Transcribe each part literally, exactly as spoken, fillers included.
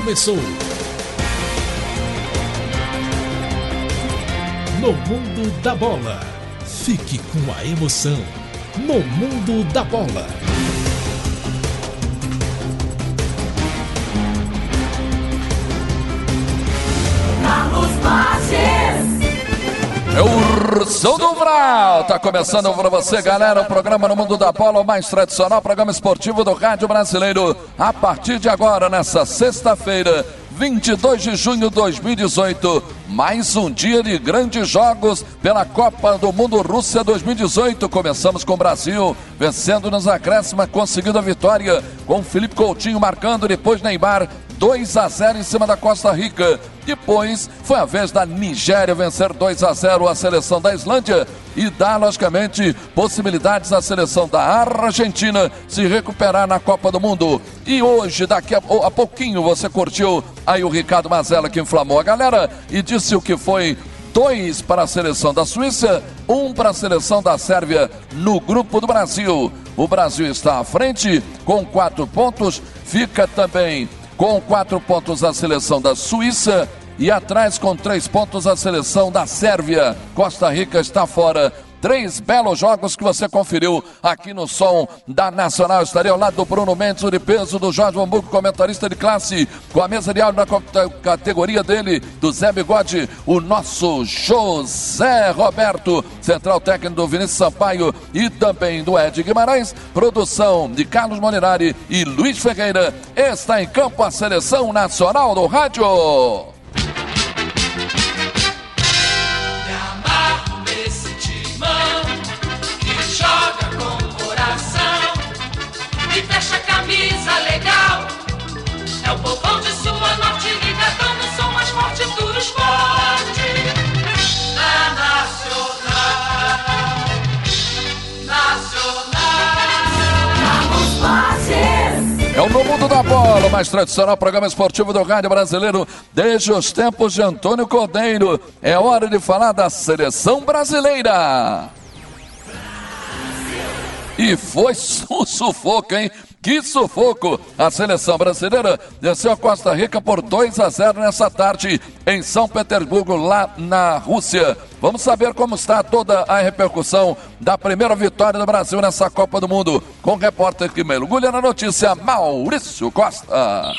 começou. No Mundo da Bola. Fique com a emoção. No Mundo da Bola. Carlos Borges. É o Som do Vral, tá começando para você, galera, o programa No Mundo da Bola, o mais tradicional programa esportivo do rádio brasileiro, a partir de agora, nessa sexta-feira, vinte e dois de junho de dois mil e dezoito, mais um dia de grandes jogos pela Copa do Mundo Rússia dois mil e dezoito. Começamos com o Brasil vencendo nos acréscimos, conseguindo a vitória com Felipe Coutinho marcando, depois Neymar, dois a zero em cima da Costa Rica. Depois foi a vez da Nigéria vencer dois a zero a seleção da Islândia e dar, logicamente, possibilidades à seleção da Argentina se recuperar na Copa do Mundo. E hoje, daqui a, a pouquinho, você curtiu aí o Ricardo Mazella, que inflamou a galera e disse o que foi dois para a seleção da Suíça, um para a seleção da Sérvia no grupo do Brasil. O Brasil está à frente com quatro pontos, fica também com quatro pontos a seleção da Suíça e atrás com três pontos a seleção da Sérvia. Costa Rica está fora. Três belos jogos que você conferiu aqui no Som da Nacional. Estarei ao lado do Bruno Mendes, o de peso, do Jorge Hamburgo, comentarista de classe, com a mesa de áudio na categoria dele, do Zé Bigode, o nosso José Roberto, central técnico do Vinícius Sampaio e também do Ed Guimarães, produção de Carlos Molinari e Luiz Ferreira. Está em campo a Seleção Nacional do Rádio. Camisa legal, é o povão de sua norte ligadão no som mais forte do esporte. Na Nacional, Nacional, Carlos Borges. É o No Mundo da Bola, o mais tradicional programa esportivo do rádio brasileiro desde os tempos de Antônio Cordeiro. É hora de falar da seleção brasileira. E foi um sufoco, hein? Que sufoco! A seleção brasileira venceu a Costa Rica por dois a zero nessa tarde em São Petersburgo, lá na Rússia. Vamos saber como está toda a repercussão da primeira vitória do Brasil nessa Copa do Mundo. Com o repórter que mergulha na notícia, Maurício Costa.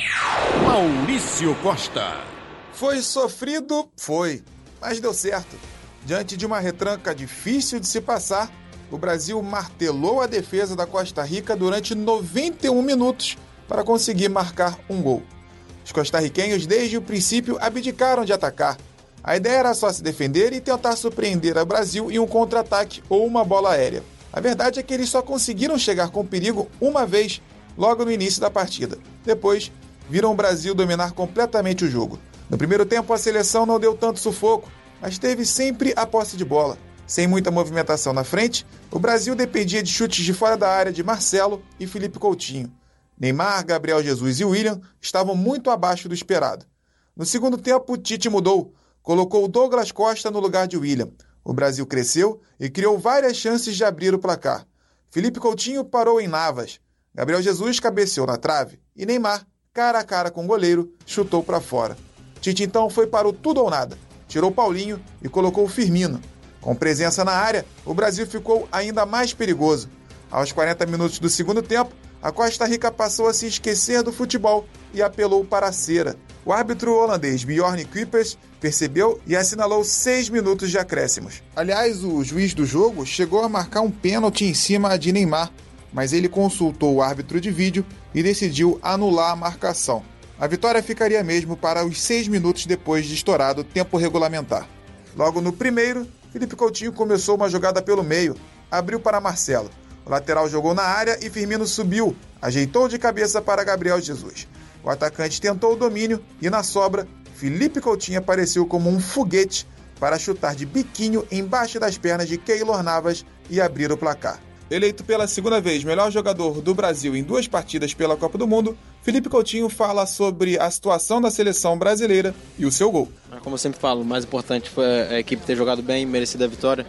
Maurício Costa. Foi sofrido? Foi, mas deu certo. Diante de uma retranca difícil de se passar, o Brasil martelou a defesa da Costa Rica durante noventa e um minutos para conseguir marcar um gol. Os costarriquenhos, desde o princípio, abdicaram de atacar. A ideia era só se defender e tentar surpreender o Brasil em um contra-ataque ou uma bola aérea. A verdade é que eles só conseguiram chegar com perigo uma vez, logo no início da partida. Depois, viram o Brasil dominar completamente o jogo. No primeiro tempo, a seleção não deu tanto sufoco, mas teve sempre a posse de bola. Sem muita movimentação na frente, o Brasil dependia de chutes de fora da área de Marcelo e Felipe Coutinho. Neymar, Gabriel Jesus e William estavam muito abaixo do esperado. No segundo tempo, o Tite mudou, colocou o Douglas Costa no lugar de William. O Brasil cresceu e criou várias chances de abrir o placar. Felipe Coutinho parou em Navas, Gabriel Jesus cabeceou na trave e Neymar, cara a cara com o goleiro, chutou para fora. Tite então foi para o tudo ou nada, tirou Paulinho e colocou o Firmino. Com presença na área, o Brasil ficou ainda mais perigoso. Aos quarenta minutos do segundo tempo, a Costa Rica passou a se esquecer do futebol e apelou para a cera. O árbitro holandês Bjorn Kuipers percebeu e assinalou seis minutos de acréscimos. Aliás, o juiz do jogo chegou a marcar um pênalti em cima de Neymar, mas ele consultou o árbitro de vídeo e decidiu anular a marcação. A vitória ficaria mesmo para os seis minutos depois de estourado o tempo regulamentar. Logo no primeiro, Felipe Coutinho começou uma jogada pelo meio, abriu para Marcelo. O lateral jogou na área e Firmino subiu, ajeitou de cabeça para Gabriel Jesus. O atacante tentou o domínio e, na sobra, Felipe Coutinho apareceu como um foguete para chutar de biquinho embaixo das pernas de Keylor Navas e abrir o placar. Eleito pela segunda vez melhor jogador do Brasil em duas partidas pela Copa do Mundo, Felipe Coutinho fala sobre a situação da seleção brasileira e o seu gol. Como eu sempre falo, o mais importante foi a equipe ter jogado bem, merecida a vitória,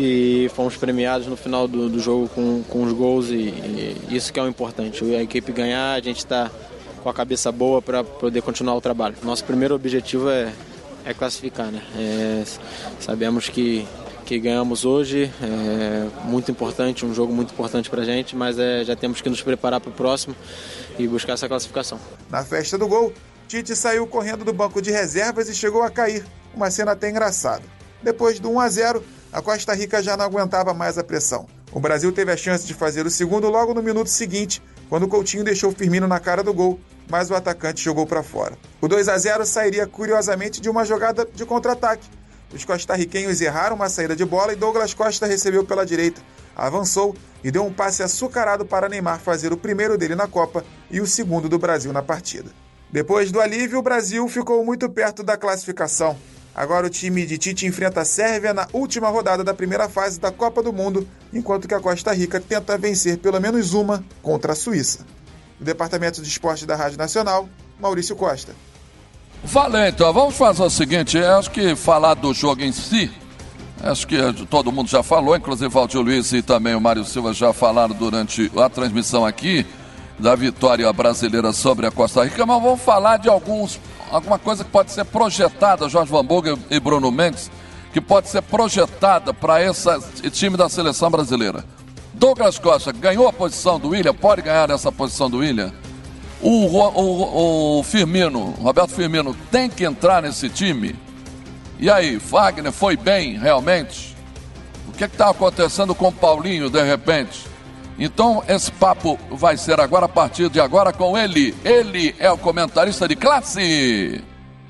e fomos premiados no final do, do jogo com, com os gols, e, e isso que é o importante. A equipe ganhar, a gente está com a cabeça boa para poder continuar o trabalho. Nosso primeiro objetivo é, é classificar, né? É, sabemos que, que ganhamos hoje, é muito importante, um jogo muito importante para a gente, mas é, já temos que nos preparar para o próximo e buscar essa classificação. Na festa do gol, Tite saiu correndo do banco de reservas e chegou a cair, uma cena até engraçada. Depois do um a zero, a Costa Rica já não aguentava mais a pressão. O Brasil teve a chance de fazer o segundo logo no minuto seguinte, quando o Coutinho deixou o Firmino na cara do gol, mas o atacante jogou para fora. O dois a zero sairia curiosamente de uma jogada de contra-ataque. Os costarriquenhos erraram uma saída de bola e Douglas Costa recebeu pela direita, avançou e deu um passe açucarado para Neymar fazer o primeiro dele na Copa e o segundo do Brasil na partida. Depois do alívio, o Brasil ficou muito perto da classificação. Agora o time de Tite enfrenta a Sérvia na última rodada da primeira fase da Copa do Mundo, enquanto que a Costa Rica tenta vencer pelo menos uma contra a Suíça. Do Departamento de Esporte da Rádio Nacional, Maurício Costa. Valeu, então. Vamos fazer o seguinte, acho que falar do jogo em si, acho que todo mundo já falou, inclusive o Valdir Luiz e também o Mário Silva já falaram durante a transmissão aqui da vitória brasileira sobre a Costa Rica, mas vamos falar de alguns, alguma coisa que pode ser projetada, Jorge Vanburg e Bruno Mendes, que pode ser projetada para esse time da seleção brasileira. Douglas Costa ganhou a posição do Willian, pode ganhar essa posição do Willian. O, o, o Firmino, Roberto Firmino, tem que entrar nesse time. E aí, Fagner foi bem realmente? O que está acontecendo com o Paulinho de repente? Então esse papo vai ser agora, a partir de agora, com ele. Ele é o comentarista de classe,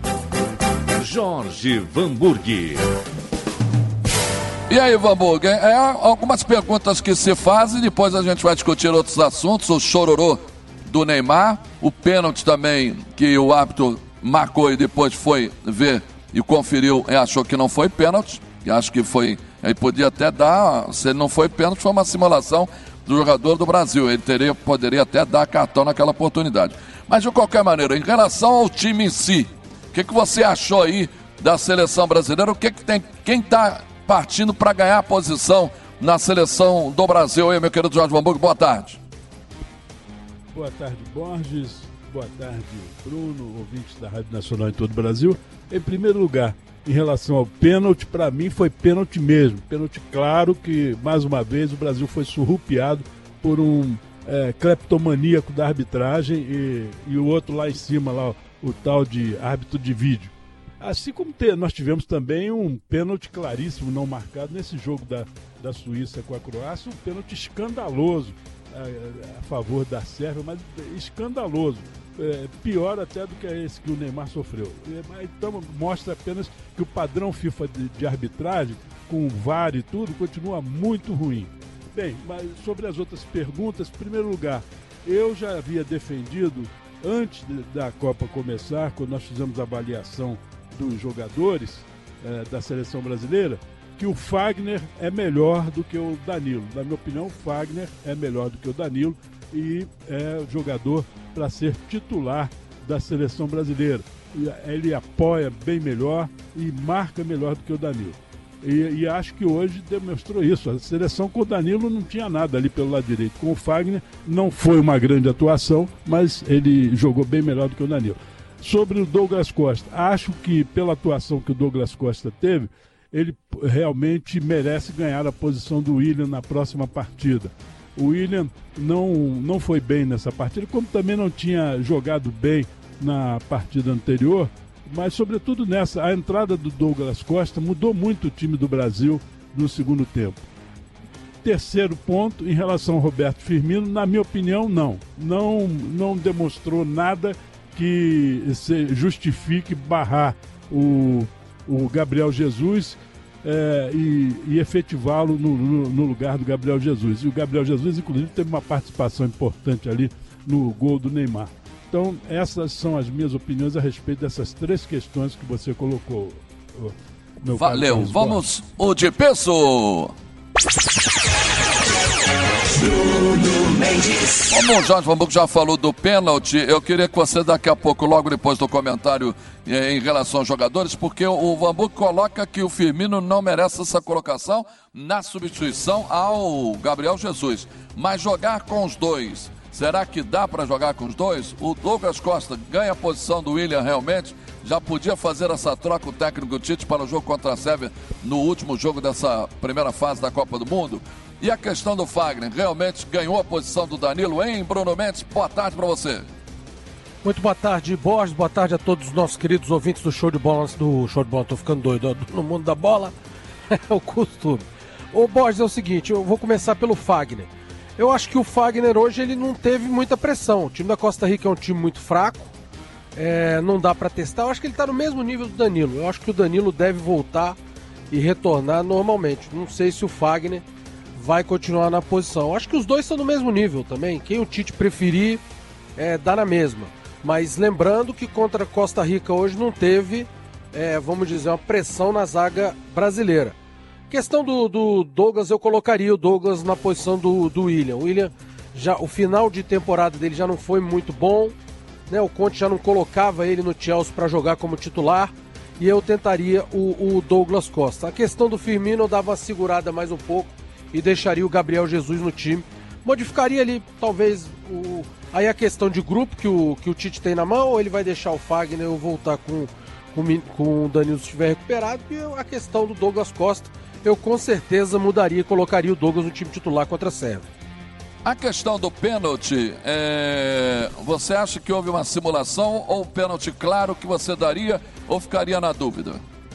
Jorge Vanburg. E aí, Vanburg, é, algumas perguntas que se fazem, depois a gente vai discutir outros assuntos, o chororô do Neymar, o pênalti também que o árbitro marcou e depois foi ver e conferiu e achou que não foi pênalti, que acho que foi, aí podia até dar, se ele não foi pênalti, foi uma simulação do jogador do Brasil, ele teria, poderia até dar cartão naquela oportunidade. Mas de qualquer maneira, em relação ao time em si, o que, que você achou aí da seleção brasileira? O que, que tem, quem está partindo para ganhar a posição na seleção do Brasil? Aí, meu querido Jorge Vanburg, boa tarde. Boa tarde, Borges. Boa tarde, Bruno, ouvintes da Rádio Nacional em todo o Brasil. Em primeiro lugar, em relação ao pênalti, para mim foi pênalti mesmo. Pênalti claro que, mais uma vez, o Brasil foi surrupiado por um é, cleptomaníaco da arbitragem e, e o outro lá em cima, lá, o, o tal de árbitro de vídeo. Assim como te, nós tivemos também um pênalti claríssimo não marcado nesse jogo da, da Suíça com a Croácia, um pênalti escandaloso a, a favor da Sérvia, mas escandaloso. É, pior até do que esse que o Neymar sofreu. Então mostra apenas que o padrão FIFA de, de arbitragem, com o V A R e tudo, continua muito ruim. Bem, mas sobre as outras perguntas, em primeiro lugar, eu já havia defendido, antes de, da Copa começar, quando nós fizemos a avaliação dos jogadores é, da seleção brasileira, que o Fagner é melhor do que o Danilo. Na minha opinião, o Fagner é melhor do que o Danilo e é jogador para ser titular da seleção brasileira. Ele apoia bem melhor e marca melhor do que o Danilo. E, e acho que hoje demonstrou isso. A seleção com o Danilo não tinha nada ali pelo lado direito. Com o Fagner não foi uma grande atuação, mas ele jogou bem melhor do que o Danilo. Sobre o Douglas Costa, acho que pela atuação que o Douglas Costa teve, ele realmente merece ganhar a posição do Willian na próxima partida. O Willian não, não foi bem nessa partida, como também não tinha jogado bem na partida anterior, mas sobretudo nessa, a entrada do Douglas Costa mudou muito o time do Brasil no segundo tempo. Terceiro ponto, em relação ao Roberto Firmino, na minha opinião, não. Não, não demonstrou nada que se justifique barrar o, o Gabriel Jesus É, e, e efetivá-lo no, no, no lugar do Gabriel Jesus. E o Gabriel Jesus, inclusive, teve uma participação importante ali no gol do Neymar. Então, essas são as minhas opiniões a respeito dessas três questões que você colocou. Meu Valeu, vamos o de peso. Como o Jorge Vanburg já falou do pênalti, eu queria que você daqui a pouco, logo depois do comentário eh, em relação aos jogadores, porque o, o Vanburg coloca que o Firmino não merece essa colocação na substituição ao Gabriel Jesus. Mas jogar com os dois, Será que dá para jogar com os dois? O Douglas Costa ganha a posição do William realmente? Já podia fazer essa troca o técnico Tite para o jogo contra a Sérvia no último jogo dessa primeira fase da Copa do Mundo? E a questão do Fagner, realmente ganhou a posição do Danilo, hein, Bruno Mendes? Boa tarde para você. Muito boa tarde, Borges. Boa tarde a todos os nossos queridos ouvintes do Show de Bola. Do Show de Bola, tô ficando doido. No mundo da bola, é o costume. Ô, Borges, é o seguinte, eu vou começar pelo Fagner. Eu acho que o Fagner hoje ele não teve muita pressão. O time da Costa Rica é um time muito fraco. É, não dá para testar. Eu acho que ele tá no mesmo nível do Danilo. Eu acho que o Danilo deve voltar e retornar normalmente. Não sei se o Fagner vai continuar na posição. Acho que os dois estão no mesmo nível também. Quem o Tite preferir, é, dá na mesma. Mas lembrando que contra a Costa Rica hoje não teve, é, vamos dizer, uma pressão na zaga brasileira. Questão do, do Douglas, eu colocaria o Douglas na posição do, do William. O William, já, o final de temporada dele já não foi muito bom, né? O Conte já não colocava ele no Chelsea para jogar como titular. E eu tentaria o, o Douglas Costa. A questão do Firmino eu dava uma segurada mais um pouco e deixaria o Gabriel Jesus no time. Modificaria ali, talvez, o... aí a questão de grupo que o, que o Tite tem na mão, ou ele vai deixar o Fagner ou voltar com, com, com o Danilo se estiver recuperado, e a questão do Douglas Costa, eu com certeza mudaria e colocaria o Douglas no time titular contra a Sérvia. A questão do pênalti, é... você acha que houve uma simulação ou pênalti claro que você daria ou ficaria na dúvida?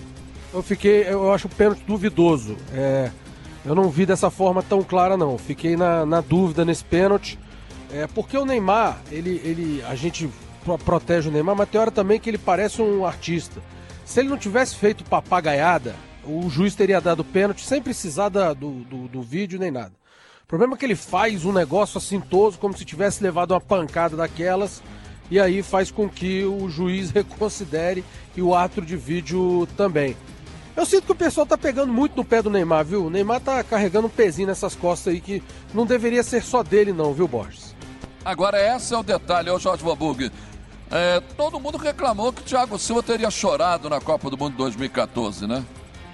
Eu fiquei, eu acho o pênalti duvidoso, é... Eu não vi dessa forma tão clara, não. Fiquei na, na dúvida nesse pênalti. É, porque o Neymar, ele, ele, a gente pro, protege o Neymar, mas tem hora também que ele parece um artista. Se ele não tivesse feito papagaiada, o juiz teria dado pênalti sem precisar da, do, do, do vídeo nem nada. O problema é que ele faz um negócio assintoso, como se tivesse levado uma pancada daquelas, e aí faz com que o juiz reconsidere e o árbitro de vídeo também. Eu sinto que o pessoal tá pegando muito no pé do Neymar, viu? O Neymar tá carregando um pezinho nessas costas aí que não deveria ser só dele não, viu, Borges? Agora esse é o detalhe, ô Jorge Vanburg. É, todo mundo reclamou que o Thiago Silva teria chorado na Copa do Mundo dois mil e catorze, né?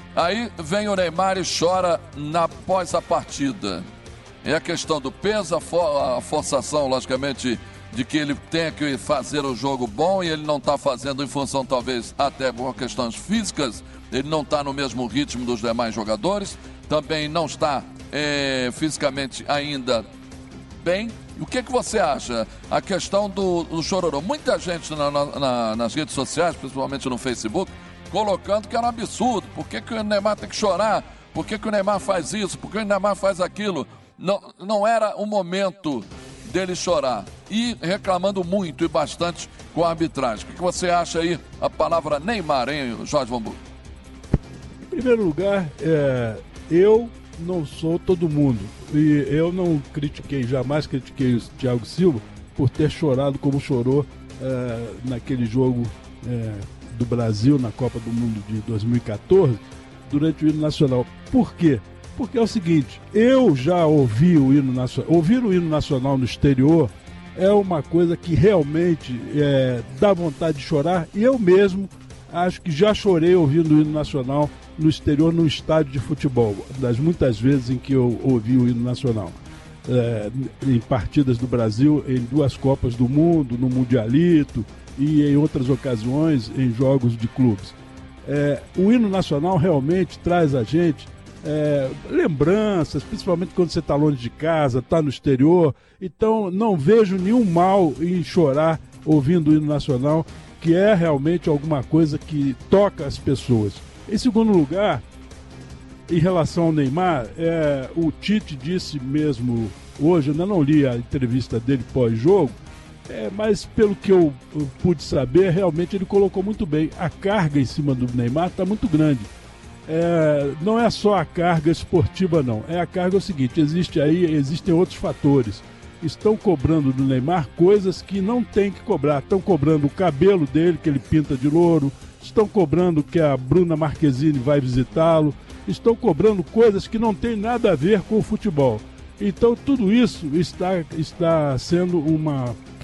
Aí vem o Neymar e chora na, após a partida. É a questão do peso, a, for, a forçação, logicamente, de que ele tem que fazer o jogo bom e ele não está fazendo em função, talvez, até por questões físicas. Ele não está no mesmo ritmo dos demais jogadores, também não está é, fisicamente ainda bem. O que, que você acha? A questão do, do chororô. Muita gente na, na, nas redes sociais, principalmente no Facebook, colocando que era um absurdo. Por que, que o Neymar tem que chorar? Por que, que o Neymar faz isso? Por que o Neymar faz aquilo? Não, não era o momento dele chorar. E reclamando muito e bastante com a arbitragem. O que, que você acha aí? A palavra Neymar, hein, Jorge Vanburg? Em primeiro lugar, é, eu não sou todo mundo. E eu não critiquei, jamais critiquei o Thiago Silva por ter chorado como chorou é, naquele jogo é, do Brasil na Copa do Mundo de dois mil e catorze, durante o hino nacional. Por quê? Porque é o seguinte, eu já ouvi o hino nacional, ouvir o hino nacional no exterior é uma coisa que realmente é, dá vontade de chorar, e eu mesmo acho que já chorei ouvindo o hino nacional no exterior, num estádio de futebol, das muitas vezes em que eu ouvi o hino nacional. É, em partidas do Brasil, em duas Copas do Mundo, no Mundialito e em outras ocasiões em jogos de clubes. É, o hino nacional realmente traz a gente é, lembranças, principalmente quando você está longe de casa, está no exterior. Então não vejo nenhum mal em chorar ouvindo o hino nacional, que é realmente alguma coisa que toca as pessoas. Em segundo lugar, em relação ao Neymar, é, o Tite disse mesmo hoje, eu ainda não li a entrevista dele pós-jogo, é, mas pelo que eu, eu pude saber, realmente ele colocou muito bem. A carga em cima do Neymar está muito grande. É, não é só a carga esportiva, não. É a carga é o seguinte, existe aí, existem outros fatores. Estão cobrando do Neymar coisas que não tem que cobrar. Estão cobrando o cabelo dele, que ele pinta de louro. Estão cobrando que a Bruna Marquezine vai visitá-lo. Estão cobrando coisas que não tem nada a ver com o futebol. Então tudo isso está, está sendo uma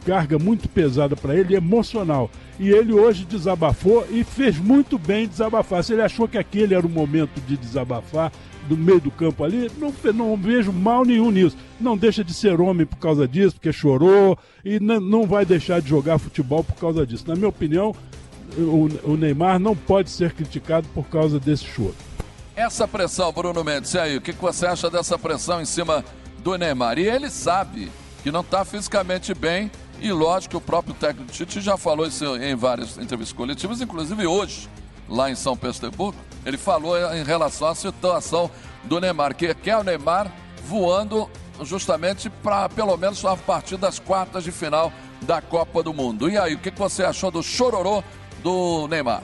carga muito pesada para ele, emocional. E ele hoje desabafou e fez muito bem desabafar. Se ele achou que aquele era o momento de desabafar, do meio do campo ali, não, não vejo mal nenhum nisso. Não deixa de ser homem por causa disso, porque chorou, e não, não vai deixar de jogar futebol por causa disso. Na minha opinião, o, o Neymar não pode ser criticado por causa desse choro. Essa pressão, Bruno Mendes, e aí, o que você acha dessa pressão em cima do Neymar? E ele sabe que não está fisicamente bem, e lógico que o próprio técnico Tite já falou isso em várias entrevistas coletivas, inclusive hoje, lá em São Petersburgo, ele falou em relação à situação do Neymar, que quer o Neymar voando justamente para pelo menos a partir das quartas de final da Copa do Mundo. E aí, o que você achou do chororô do Neymar?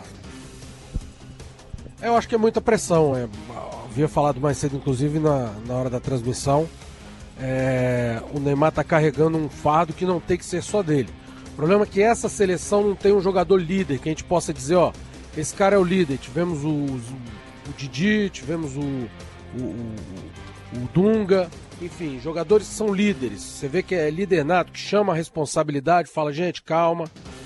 Eu acho que é muita pressão. É, havia falado mais cedo, inclusive, na, na hora da transmissão. É, o Neymar está carregando um fardo que não tem que ser só dele. O problema é que essa seleção não tem um jogador líder, que a gente possa dizer, ó, esse cara é o líder. Tivemos o, o Didi, tivemos o, o, o, o Dunga, enfim, jogadores que são líderes. Você vê que é líder nato, que chama a responsabilidade, fala, gente, calma.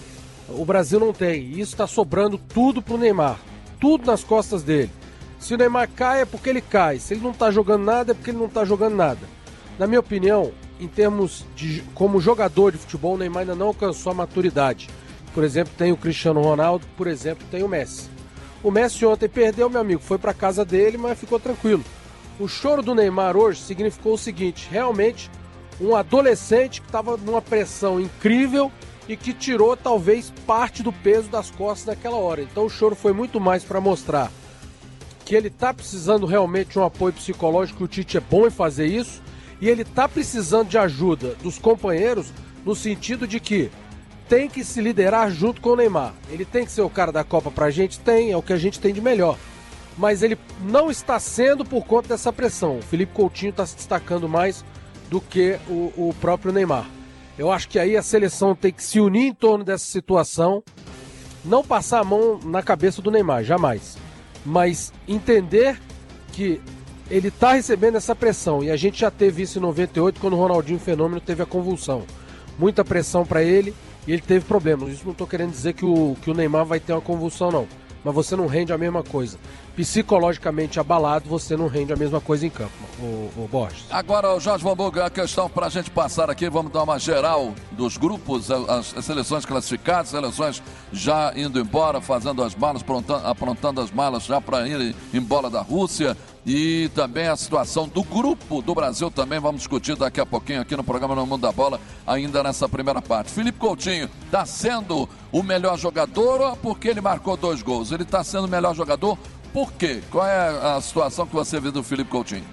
O Brasil não tem, e isso está sobrando tudo pro Neymar, tudo nas costas dele. Se o Neymar cai é porque ele cai, se ele não está jogando nada é porque ele não está jogando nada. Na minha opinião, em termos de como jogador de futebol, o Neymar ainda não alcançou a maturidade. Por exemplo, tem o Cristiano Ronaldo, por exemplo, tem o Messi. O Messi ontem perdeu, meu amigo, foi para casa dele, mas ficou tranquilo. O choro do Neymar hoje significou o seguinte, realmente um adolescente que estava numa pressão incrível e que tirou talvez parte do peso das costas naquela hora. Então o choro foi muito mais para mostrar que ele está precisando realmente de um apoio psicológico, que o Tite é bom em fazer isso, e ele está precisando de ajuda dos companheiros no sentido de que tem que se liderar junto com o Neymar. Ele tem que ser o cara da Copa pra gente? Tem, é o que a gente tem de melhor. Mas ele não está sendo por conta dessa pressão. O Felipe Coutinho está se destacando mais do que o, o próprio Neymar. Eu acho que aí a seleção tem que se unir em torno dessa situação, não passar a mão na cabeça do Neymar, jamais. Mas entender que ele está recebendo essa pressão. E a gente já teve isso em noventa e oito, quando o Ronaldinho Fenômeno teve a convulsão. Muita pressão para ele. E ele teve problemas. Isso não estou querendo dizer que o, que o Neymar vai ter uma convulsão, não. Mas você não rende a mesma coisa. Psicologicamente abalado, você não rende a mesma coisa em campo, o, o Borges. Agora, o Jorge Bambuga, a questão para a gente passar aqui, vamos dar uma geral dos grupos, as, as seleções classificadas, seleções já indo embora, fazendo as malas, aprontando, aprontando as malas já para ir embora da Rússia. E também a situação do grupo do Brasil também, vamos discutir daqui a pouquinho aqui no programa No Mundo da Bola, ainda nessa primeira parte. Felipe Coutinho está sendo o melhor jogador ou porque ele marcou dois gols? Ele está sendo o melhor jogador por quê? Qual é a situação que você vê do Felipe Coutinho?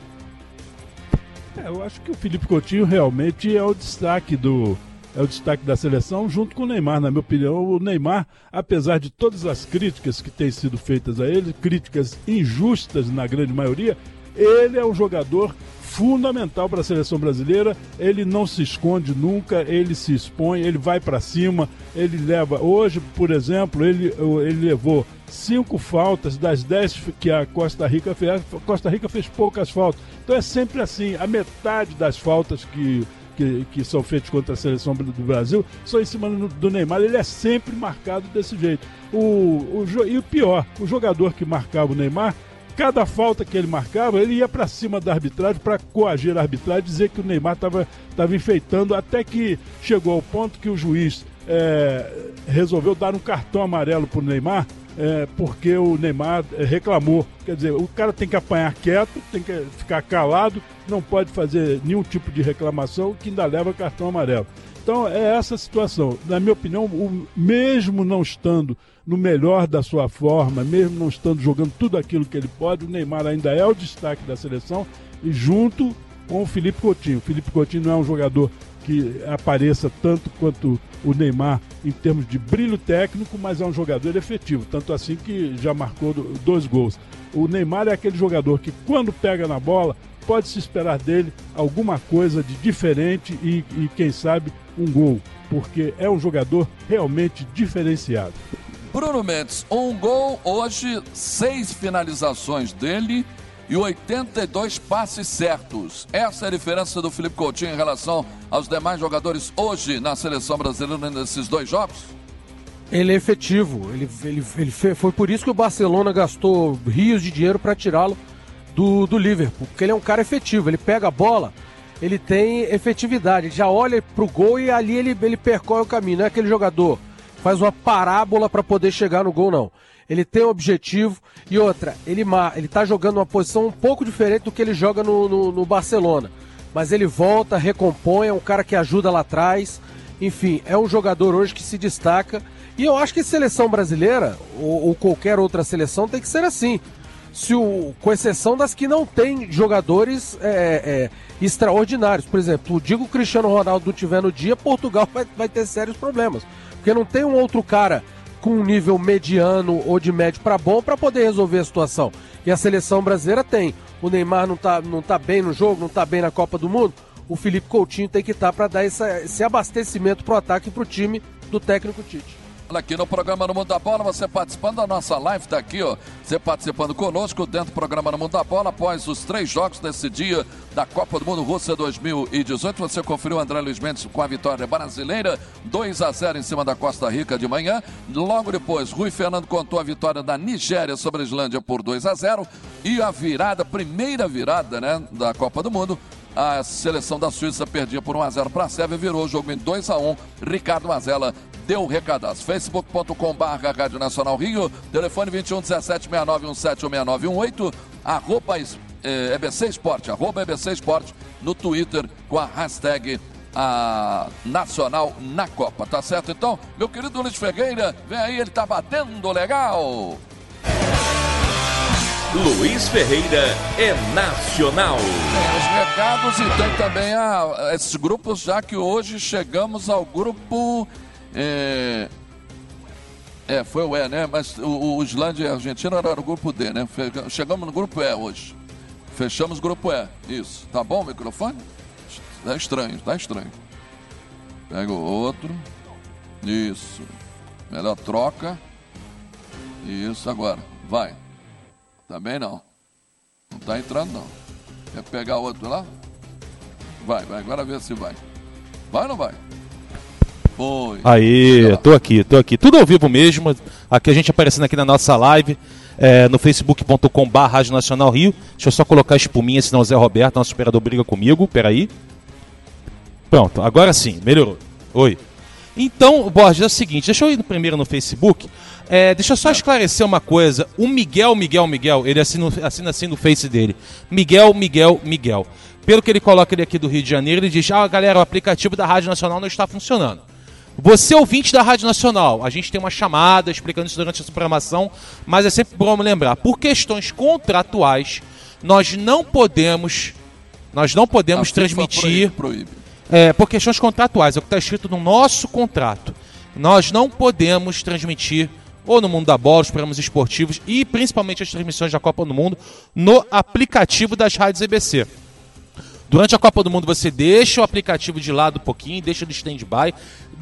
É, eu acho que o Felipe Coutinho realmente é o destaque do... É o destaque da seleção junto com o Neymar, na minha opinião. O Neymar, apesar de todas as críticas que têm sido feitas a ele, críticas injustas na grande maioria, ele é um jogador fundamental para a seleção brasileira. Ele não se esconde nunca, ele se expõe, ele vai para cima, ele leva... Hoje, por exemplo, ele, ele levou cinco faltas das dez que a Costa Rica fez. A Costa Rica fez poucas faltas. Então é sempre assim, a metade das faltas que... Que, que são feitos contra a seleção do Brasil, são em cima do Neymar. Ele é sempre marcado desse jeito. O, o, e o pior, o jogador que marcava o Neymar, cada falta que ele marcava, ele ia para cima da arbitragem para coagir a arbitragem, dizer que o Neymar estava enfeitando, até que chegou ao ponto que o juiz é, resolveu dar um cartão amarelo para o Neymar, É, porque o Neymar reclamou. Quer dizer, o cara tem que apanhar quieto, tem que ficar calado, não pode fazer nenhum tipo de reclamação, que ainda leva cartão amarelo. Então é essa a situação. Na minha opinião, o, mesmo não estando no melhor da sua forma, mesmo não estando jogando tudo aquilo que ele pode, o Neymar ainda é o destaque da seleção, e junto com o Felipe Coutinho. O Felipe Coutinho não é um jogador que apareça tanto quanto o Neymar em termos de brilho técnico, mas é um jogador efetivo, tanto assim que já marcou dois gols. O Neymar é aquele jogador que, quando pega na bola, pode-se esperar dele alguma coisa de diferente e, e, quem sabe, um gol, porque é um jogador realmente diferenciado. Bruno Mendes, um gol hoje, seis finalizações dele e oitenta e dois passes certos. Essa é a diferença do Felipe Coutinho em relação aos demais jogadores hoje na seleção brasileira nesses dois jogos? Ele é efetivo. Ele, ele, ele foi por isso que o Barcelona gastou rios de dinheiro para tirá-lo do, do Liverpool, porque ele é um cara efetivo. Ele pega a bola, ele tem efetividade, ele já olha pro gol e ali ele, ele percorre o caminho. Não é aquele jogador que faz uma parábola para poder chegar no gol, não. Ele tem um objetivo e outra, ele, ele tá jogando uma posição um pouco diferente do que ele joga no, no, no Barcelona. Mas ele volta, recompõe, é um cara que ajuda lá atrás. Enfim, é um jogador hoje que se destaca. E eu acho que seleção brasileira, ou, ou qualquer outra seleção, tem que ser assim. Se o, com exceção das que não tem jogadores é, é, extraordinários. Por exemplo, digo que o Cristiano Ronaldo não tiver no dia, Portugal vai, vai ter sérios problemas. Porque não tem um outro cara com um nível mediano ou de médio para bom para poder resolver a situação. E a seleção brasileira tem. O Neymar não tá, não tá bem no jogo, não tá bem na Copa do Mundo. O Felipe Coutinho tem que estar para dar essa, esse abastecimento pro ataque e pro time do técnico Tite. Aqui no programa No Mundo da Bola, você participando da nossa live, tá aqui, ó. Você participando conosco dentro do programa No Mundo da Bola, após os três jogos desse dia da Copa do Mundo Rússia dois mil e dezoito. Você conferiu o André Luiz Mendes com a vitória brasileira, dois a zero em cima da Costa Rica de manhã. Logo depois, Rui Fernando contou a vitória da Nigéria sobre a Islândia por dois a zero. E a virada, primeira virada, né, da Copa do Mundo. A seleção da Suíça perdia por um a zero para a Sérvia, virou o jogo em dois a um. Ricardo Mazella deu o recadaço. facebook ponto com barra Rádio Nacional Rio, telefone vinte e um, dezessete, sessenta e nove, dezessete, sessenta e nove oito, arroba é, E B C Esporte, arroba E B C Esporte no Twitter com a hashtag a Nacional na Copa, tá certo? Então, meu querido Luiz Ferreira, vem aí, ele tá batendo legal. Luiz Ferreira é nacional. Tem os recados e tem também a, esses grupos, já que hoje chegamos ao grupo. É, é foi o E, né? Mas o, o Islândia e a Argentina era o grupo D, né? Chegamos no grupo E hoje. Fechamos o grupo E. Isso. Tá bom o microfone? Tá estranho, tá estranho. Pega o outro. Isso. Melhor troca. Isso, agora. Vai. Também não. Não tá entrando, não. Quer pegar outro lá? Vai, vai. Agora vê se vai. Vai ou não vai? Foi. Aí, tô aqui, tô aqui. Tudo ao vivo mesmo. Aqui a gente aparecendo aqui na nossa live. É, no facebook ponto com barra Rádio Nacional Rio. Deixa eu só colocar a espuminha, senão o Zé Roberto, nosso operador, briga comigo. Peraí. Pronto, agora sim, melhorou. Oi. Então, Borges, é o seguinte, deixa eu ir primeiro no Facebook. É, deixa eu só esclarecer uma coisa. O Miguel, Miguel, Miguel, ele assina, assina assim no Face dele. Miguel, Miguel, Miguel. Pelo que ele coloca ele aqui do Rio de Janeiro, ele diz, ah, galera, o aplicativo da Rádio Nacional não está funcionando. Você, ouvinte da Rádio Nacional, a gente tem uma chamada explicando isso durante essa programação, mas é sempre bom lembrar, por questões contratuais, nós não podemos, nós não podemos a transmitir... Proíbe, proíbe. É, por questões contratuais, é o que está escrito no nosso contrato. Nós não podemos transmitir, ou no Mundo da Bola, os programas esportivos e principalmente as transmissões da Copa do Mundo, no aplicativo das rádios E B C. Durante a Copa do Mundo você deixa o aplicativo de lado um pouquinho, deixa no stand-by.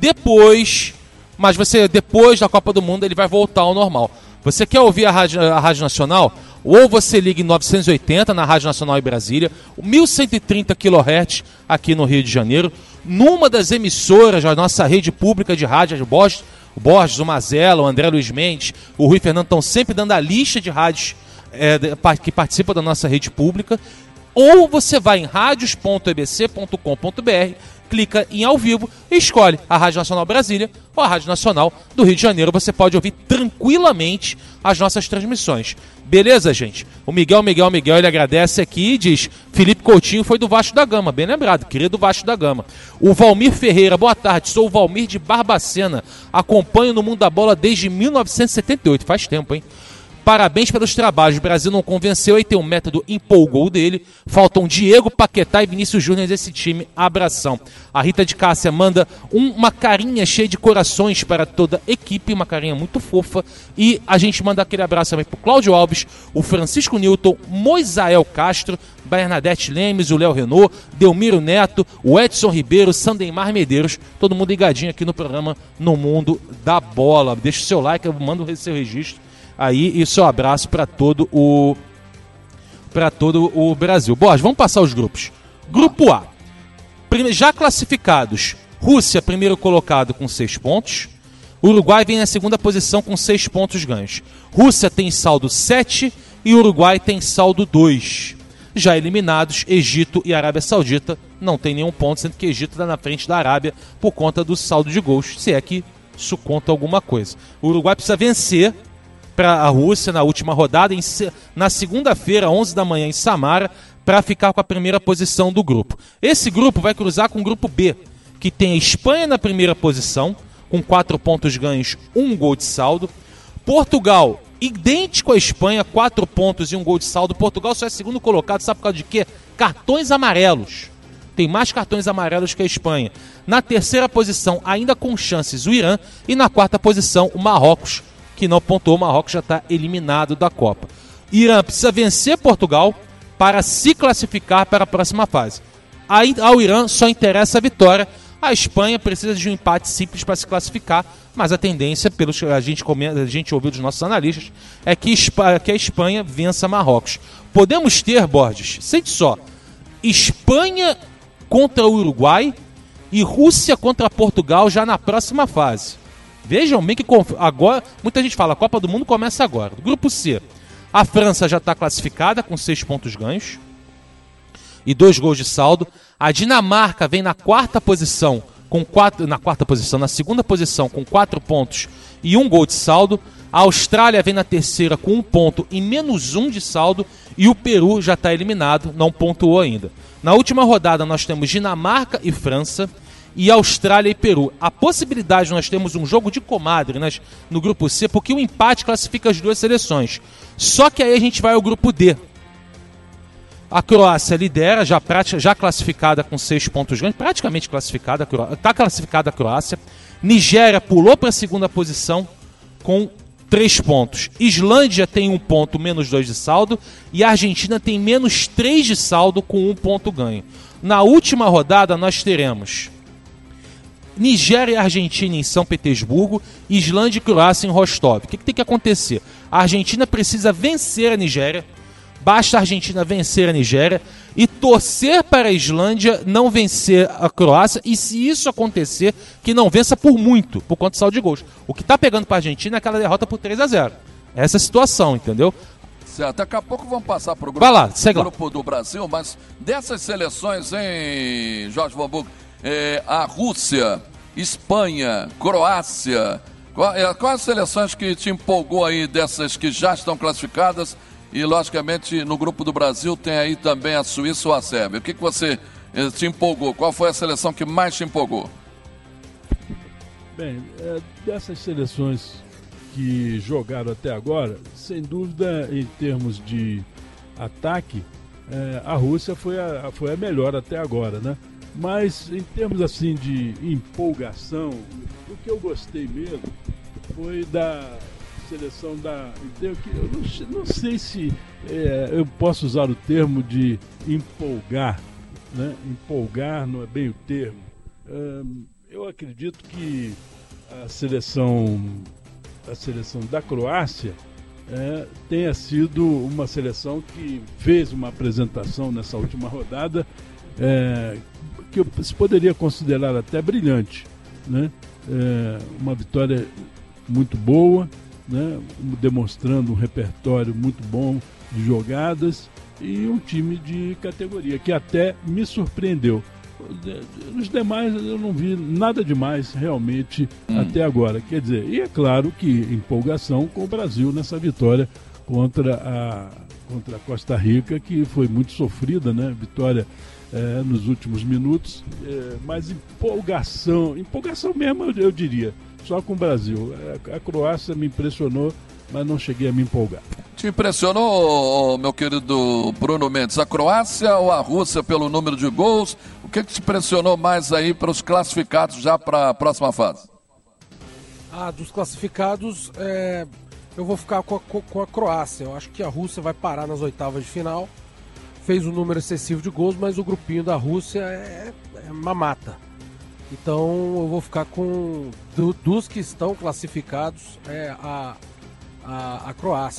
Depois, mas você depois da Copa do Mundo ele vai voltar ao normal. Você quer ouvir a Rádio, a Rádio Nacional? Ou você liga em novecentos e oitenta na Rádio Nacional em Brasília, mil cento e trinta quilohertz aqui no Rio de Janeiro, numa das emissoras da nossa rede pública de rádio, o Borges, o, Borges, o Mazella, o André Luiz Mendes, o Rui Fernando estão sempre dando a lista de rádios é, que participam da nossa rede pública. Ou você vai em radios ponto e b c ponto com ponto b r, clica em ao vivo e escolhe a Rádio Nacional Brasília ou a Rádio Nacional do Rio de Janeiro. Você pode ouvir tranquilamente as nossas transmissões. Beleza, gente? O Miguel, Miguel, Miguel, ele agradece aqui e diz, Felipe Coutinho foi do Vasco da Gama, bem lembrado, querido Vasco da Gama. O Valmir Ferreira, boa tarde, sou o Valmir de Barbacena, acompanho no Mundo da Bola desde mil novecentos e setenta e oito, faz tempo, hein? Parabéns pelos trabalhos, o Brasil não convenceu e tem um método empolgou dele. Faltam Diego, Paquetá e Vinícius Júnior desse time, abração. A Rita de Cássia manda um, uma carinha cheia de corações para toda a equipe, uma carinha muito fofa. E a gente manda aquele abraço também para o Cláudio Alves, o Francisco Newton, Moisael Castro, Bernadette Lemes, o Léo Renault, Delmiro Neto, o Edson Ribeiro, Sandemar Medeiros, todo mundo ligadinho aqui no programa No Mundo da Bola. Deixa o seu like, eu mando o seu registro aí e seu abraço para todo o para todo o Brasil. Borges, vamos passar os grupos. Grupo A. Já classificados, Rússia, primeiro colocado com seis pontos. Uruguai vem na segunda posição com seis pontos ganhos. Rússia tem saldo sete e Uruguai tem saldo dois. Já eliminados, Egito e Arábia Saudita não tem nenhum ponto, sendo que Egito está na frente da Arábia por conta do saldo de gols, se é que isso conta alguma coisa. O Uruguai precisa vencer para a Rússia na última rodada, em, na segunda-feira, onze da manhã, em Samara, para ficar com a primeira posição do grupo. Esse grupo vai cruzar com o grupo B, que tem a Espanha na primeira posição, com quatro pontos ganhos, um gol de saldo. Portugal, idêntico à Espanha, quatro pontos e um gol de saldo. Portugal só é segundo colocado, sabe por causa de quê? Cartões amarelos. Tem mais cartões amarelos que a Espanha. Na terceira posição, ainda com chances, o Irã. E na quarta posição, o Marrocos, que não pontuou. O Marrocos já está eliminado da Copa. Irã precisa vencer Portugal para se classificar para a próxima fase. Aí, ao Irã só interessa a vitória. A Espanha precisa de um empate simples para se classificar, mas a tendência, pelo que a gente, comenta, a gente ouviu dos nossos analistas, é que, que a Espanha vença Marrocos. Podemos ter, Borges, sente só, Espanha contra o Uruguai e Rússia contra Portugal já na próxima fase. Vejam bem que agora, muita gente fala, a Copa do Mundo começa agora. Grupo C, a França já está classificada com seis pontos ganhos e dois gols de saldo. A Dinamarca vem na quarta posição, com quatro, na quarta posição, na segunda posição com quatro pontos e um gol de saldo. A Austrália vem na terceira com um ponto e menos um de saldo. E o Peru já está eliminado, não pontuou ainda. Na última rodada nós temos Dinamarca e França e Austrália e Peru. A possibilidade de nós termos um jogo de comadre, né, no grupo C, porque o empate classifica as duas seleções. Só que aí a gente vai ao grupo D. A Croácia lidera, já, já classificada com seis pontos ganhos, praticamente classificada, está classificada a Croácia. Nigéria pulou para a segunda posição com três pontos. Islândia tem um ponto, menos dois de saldo. E a Argentina tem menos três de saldo com um ponto ganho. Na última rodada nós teremos Nigéria e Argentina em São Petersburgo, Islândia e Croácia em Rostov. O que, que tem que acontecer? A Argentina precisa vencer a Nigéria. Basta a Argentina vencer a Nigéria e torcer para a Islândia não vencer a Croácia. E se isso acontecer, que não vença por muito, por conta do saldo de gols. O que está pegando para a Argentina é aquela derrota por três a zero. Essa é a situação, entendeu? Certo, daqui a pouco vamos passar para o grupo, Vai lá, segue grupo lá. do Brasil, mas dessas seleções, hein, Jorge Vanburg, é, a Rússia, Espanha, Croácia, quais, quais as seleções que te empolgou aí dessas que já estão classificadas? E, logicamente, no grupo do Brasil tem aí também a Suíça ou a Sérvia. O que, que você eh, te empolgou? Qual foi a seleção que mais te empolgou? Bem, é, dessas seleções que jogaram até agora, sem dúvida, em termos de ataque, é, a Rússia foi a, foi a melhor até agora, né? Mas, em termos assim de empolgação, o que eu gostei mesmo foi da seleção da... Eu não, não sei se é, eu posso usar o termo de empolgar, né? Empolgar não é bem o termo. Hum, eu acredito que a seleção, a seleção da Croácia é, tenha sido uma seleção que fez uma apresentação nessa última rodada é, que se poderia considerar até brilhante, né? É, uma vitória muito boa, né, demonstrando um repertório muito bom de jogadas e um time de categoria que até me surpreendeu. Nos demais eu não vi nada demais realmente hum. até agora. Quer dizer, e é claro que empolgação com o Brasil nessa vitória contra a, contra a Costa Rica, que foi muito sofrida, né? Vitória é, nos últimos minutos, é, mas empolgação, empolgação mesmo eu, eu diria. Só com o Brasil. A Croácia me impressionou, mas não cheguei a me empolgar. Te impressionou, meu querido Bruno Mendes, a Croácia ou a Rússia pelo número de gols? O que, que te impressionou mais aí para os classificados já para a próxima fase? Ah, dos classificados, é, eu vou ficar com a, com a Croácia. Eu acho que a Rússia vai parar nas oitavas de final. Fez um número excessivo de gols, mas o grupinho da Rússia é, é uma mata. Então eu vou ficar com, do, dos que estão classificados, é, a, a, a Croácia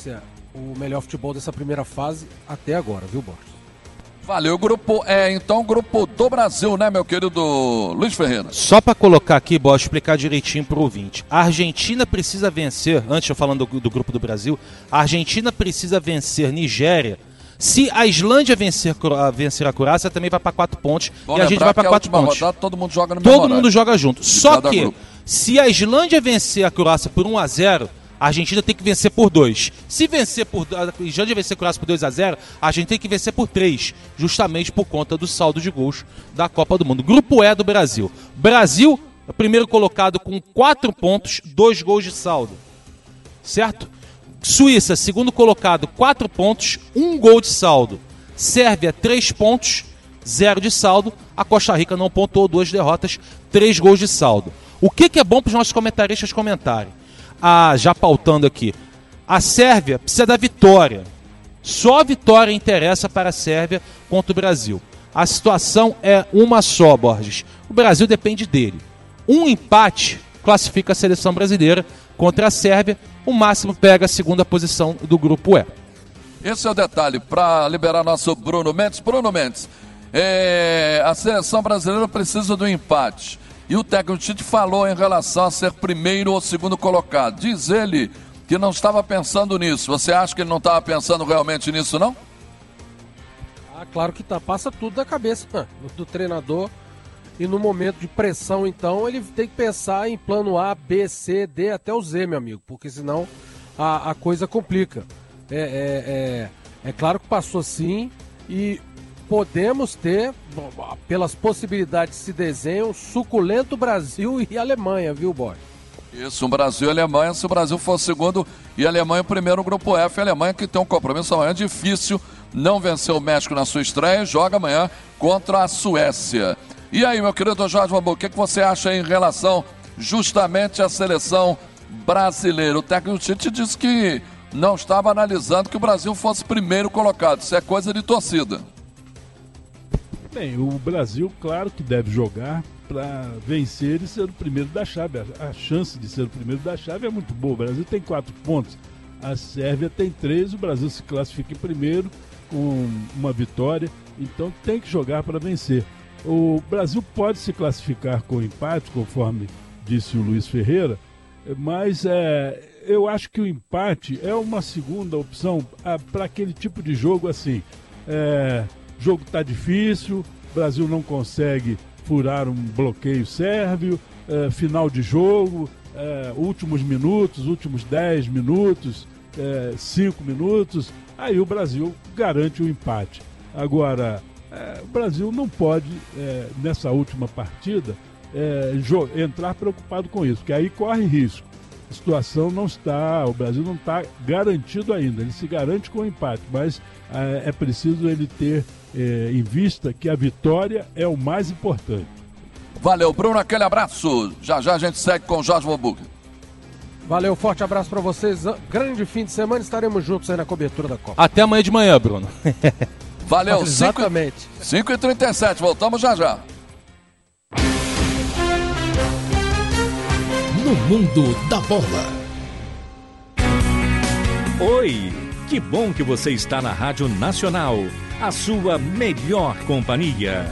o melhor futebol dessa primeira fase até agora, viu, Borges? Valeu, grupo. É, então, grupo do Brasil, né, meu querido Luiz Ferreira? Só para colocar aqui, Borges, explicar direitinho pro ouvinte. A Argentina precisa vencer, antes eu falando do, do grupo do Brasil, a Argentina precisa vencer Nigéria. Se a Islândia vencer, vencer a Croácia, também vai para quatro pontos. Bom, e a gente vai para quatro pontos. Rodada, todo mundo joga no Todo mesmo mundo horário. joga junto. Só que, grupo. se a Islândia vencer a Croácia por um a zero, a Argentina tem que vencer por dois. Se vencer por a Islândia vencer a Croácia por dois a zero, a Argentina tem que vencer por três, justamente por conta do saldo de gols da Copa do Mundo. Grupo E do Brasil. Brasil, primeiro colocado com quatro pontos, dois gols de saldo. Certo? Suíça, segundo colocado, quatro pontos, um gol de saldo. Sérvia, três pontos, zero de saldo. A Costa Rica não pontuou, duas derrotas, três gols de saldo. O que, que é bom para os nossos comentaristas comentarem? Ah, já pautando aqui. A Sérvia precisa da vitória. Só a vitória interessa para a Sérvia contra o Brasil. A situação é uma só, Borges. O Brasil depende dele. Um empate classifica a seleção brasileira contra a Sérvia. O máximo pega a segunda posição do grupo E. Esse é o detalhe, para liberar nosso Bruno Mendes. Bruno Mendes, é, a seleção brasileira precisa do empate. E o técnico Tite falou em relação a ser primeiro ou segundo colocado. Diz ele que não estava pensando nisso. Você acha que ele não estava pensando realmente nisso, não? Ah, claro que tá. Passa tudo da cabeça do treinador. E no momento de pressão, então, ele tem que pensar em plano A, B, C, D, até o Z, meu amigo. Porque senão a, a coisa complica. É, é, é, é claro que passou sim, e podemos ter, pelas possibilidades que se desenham, suculento Brasil e Alemanha, viu, boy? Isso, um Brasil e Alemanha, se o Brasil for segundo e a Alemanha primeiro no grupo F, a Alemanha que tem um compromisso amanhã difícil, não venceu o México na sua estreia, joga amanhã contra a Suécia. E aí, meu querido Jorge Bambu, o que, que você acha em relação justamente à seleção brasileira? O técnico Tite disse que não estava analisando que o Brasil fosse primeiro colocado. Isso é coisa de torcida. Bem, o Brasil, claro que deve jogar para vencer e ser o primeiro da chave. A chance de ser o primeiro da chave é muito boa. O Brasil tem quatro pontos, a Sérvia tem três, o Brasil se classifica em primeiro com uma vitória, então tem que jogar para vencer. O Brasil pode se classificar com empate, conforme disse o Luiz Ferreira, mas é, eu acho que o empate é uma segunda opção para aquele tipo de jogo assim. É, o jogo está difícil, o Brasil não consegue furar um bloqueio sérvio, é, final de jogo, é, últimos minutos, últimos dez minutos, é, cinco minutos, aí o Brasil garante o empate. Agora, é, o Brasil não pode, é, nessa última partida, é, entrar preocupado com isso, porque aí corre risco. A situação não está, o Brasil não está garantido ainda, ele se garante com o empate, mas é, é preciso ele ter é, em vista que a vitória é o mais importante. Valeu, Bruno, aquele abraço. Já já a gente segue com o Jorge Bambuca. Valeu, forte abraço para vocês. Grande fim de semana, estaremos juntos aí na cobertura da Copa. Até amanhã de manhã, Bruno. Valeu, exatamente. cinco e trinta e sete, voltamos já já. No mundo da bola. Oi, que bom que você está na Rádio Nacional, a sua melhor companhia.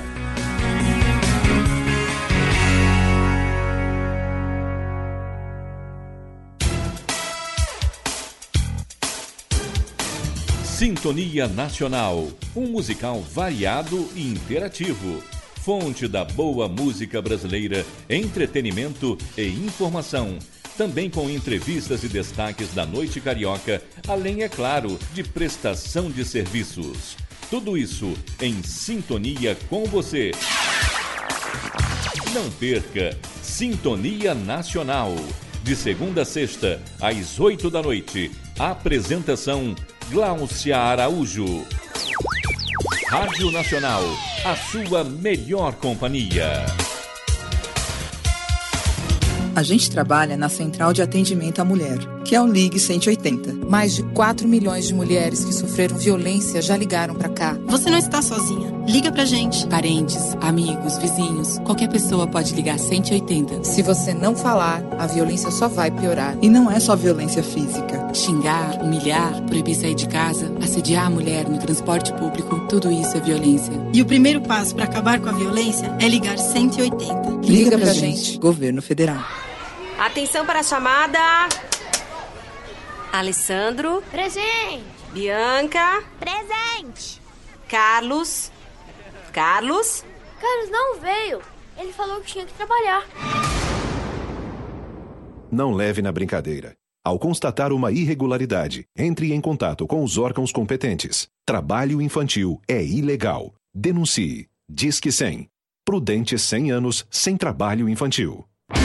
Sintonia Nacional, um musical variado e interativo. Fonte da boa música brasileira, entretenimento e informação. Também com entrevistas e destaques da noite carioca, além, é claro, de prestação de serviços. Tudo isso em sintonia com você. Não perca Sintonia Nacional. De segunda a sexta, às oito da noite. Apresentação Gláucia Araújo. Rádio Nacional, a sua melhor companhia. A gente trabalha na Central de Atendimento à Mulher, que é o Ligue cento e oitenta. Mais de quatro milhões de mulheres que sofreram violência já ligaram pra cá. Você não está sozinha. Liga pra gente. Parentes, amigos, vizinhos, qualquer pessoa pode ligar cento e oitenta. Se você não falar, a violência só vai piorar. E não é só violência física. Xingar, humilhar, proibir sair de casa, assediar a mulher no transporte público, tudo isso é violência. E o primeiro passo para acabar com a violência é ligar cento e oitenta. Liga, Liga pra gente. gente. Governo Federal. Atenção para a chamada. Alessandro. Presente. Bianca. Presente. Carlos. Carlos. Carlos não veio. Ele falou que tinha que trabalhar. Não leve na brincadeira. Ao constatar uma irregularidade, entre em contato com os órgãos competentes. Trabalho infantil é ilegal. Denuncie. Disque cem. Prudente cem anos sem trabalho infantil.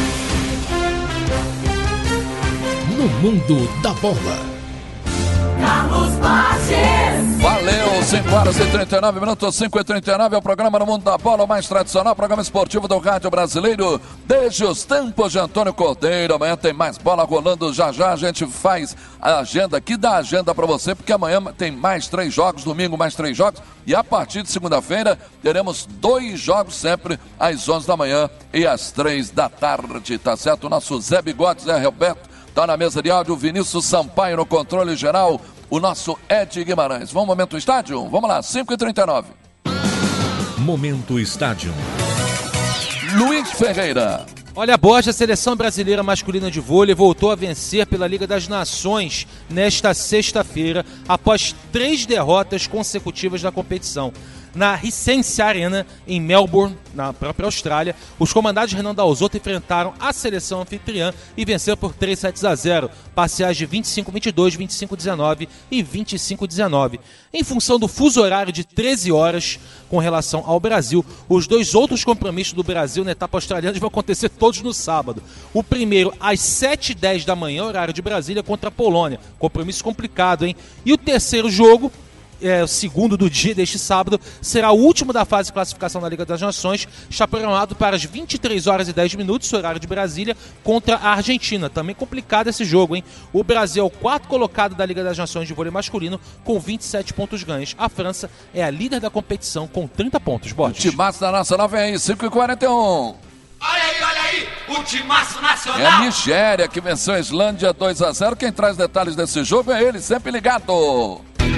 No mundo da bola. Carlos Borges. Valeu, cinco horas e trinta e nove minutos, cinco e trinta e nove, é o programa No Mundo da Bola, o mais tradicional programa esportivo do rádio brasileiro, desde os tempos de Antônio Cordeiro. Amanhã tem mais bola rolando, já já a gente faz a agenda aqui, dá a agenda pra você, porque amanhã tem mais três jogos, domingo mais três jogos, e a partir de segunda-feira teremos dois jogos sempre, às onze da manhã e às três da tarde, tá certo? O nosso Zé Bigode, Zé Roberto, tá na mesa de áudio, Vinícius Sampaio no controle geral, o nosso Ed Guimarães. Vamos ao Momento Estádio? Vamos lá, cinco e trinta e nove. Momento Estádio. Luiz Ferreira. Olha, Borja, a seleção brasileira masculina de vôlei voltou a vencer pela Liga das Nações nesta sexta-feira, após três derrotas consecutivas na competição. Na Hisense Arena, em Melbourne, na própria Austrália, os comandados Renan Dalzotto enfrentaram a seleção anfitriã e venceram por três sets a zero, parciais de vinte e cinco a vinte e dois, vinte e cinco a dezenove e vinte e cinco a dezenove. Em função do fuso horário de treze horas com relação ao Brasil, os dois outros compromissos do Brasil na etapa australiana vão acontecer todos no sábado. O primeiro às sete e dez da manhã, horário de Brasília, contra a Polônia. Compromisso complicado, hein? E o terceiro jogo, É, o segundo do dia deste sábado, será o último da fase de classificação da Liga das Nações, está programado para as vinte e três horas e dez minutos, horário de Brasília, contra a Argentina. Também complicado esse jogo, hein? O Brasil é o quarto colocado da Liga das Nações de vôlei masculino, com vinte e sete pontos ganhos. A França é a líder da competição, com trinta pontos. Borges. Timaço da Nacional vem aí, cinco e quarenta e um. Olha aí, olha aí, o timaço É nacional. a Nigéria que venceu a Islândia dois a zero. Quem traz detalhes desse jogo é ele, sempre ligado.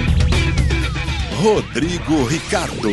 Rodrigo Ricardo.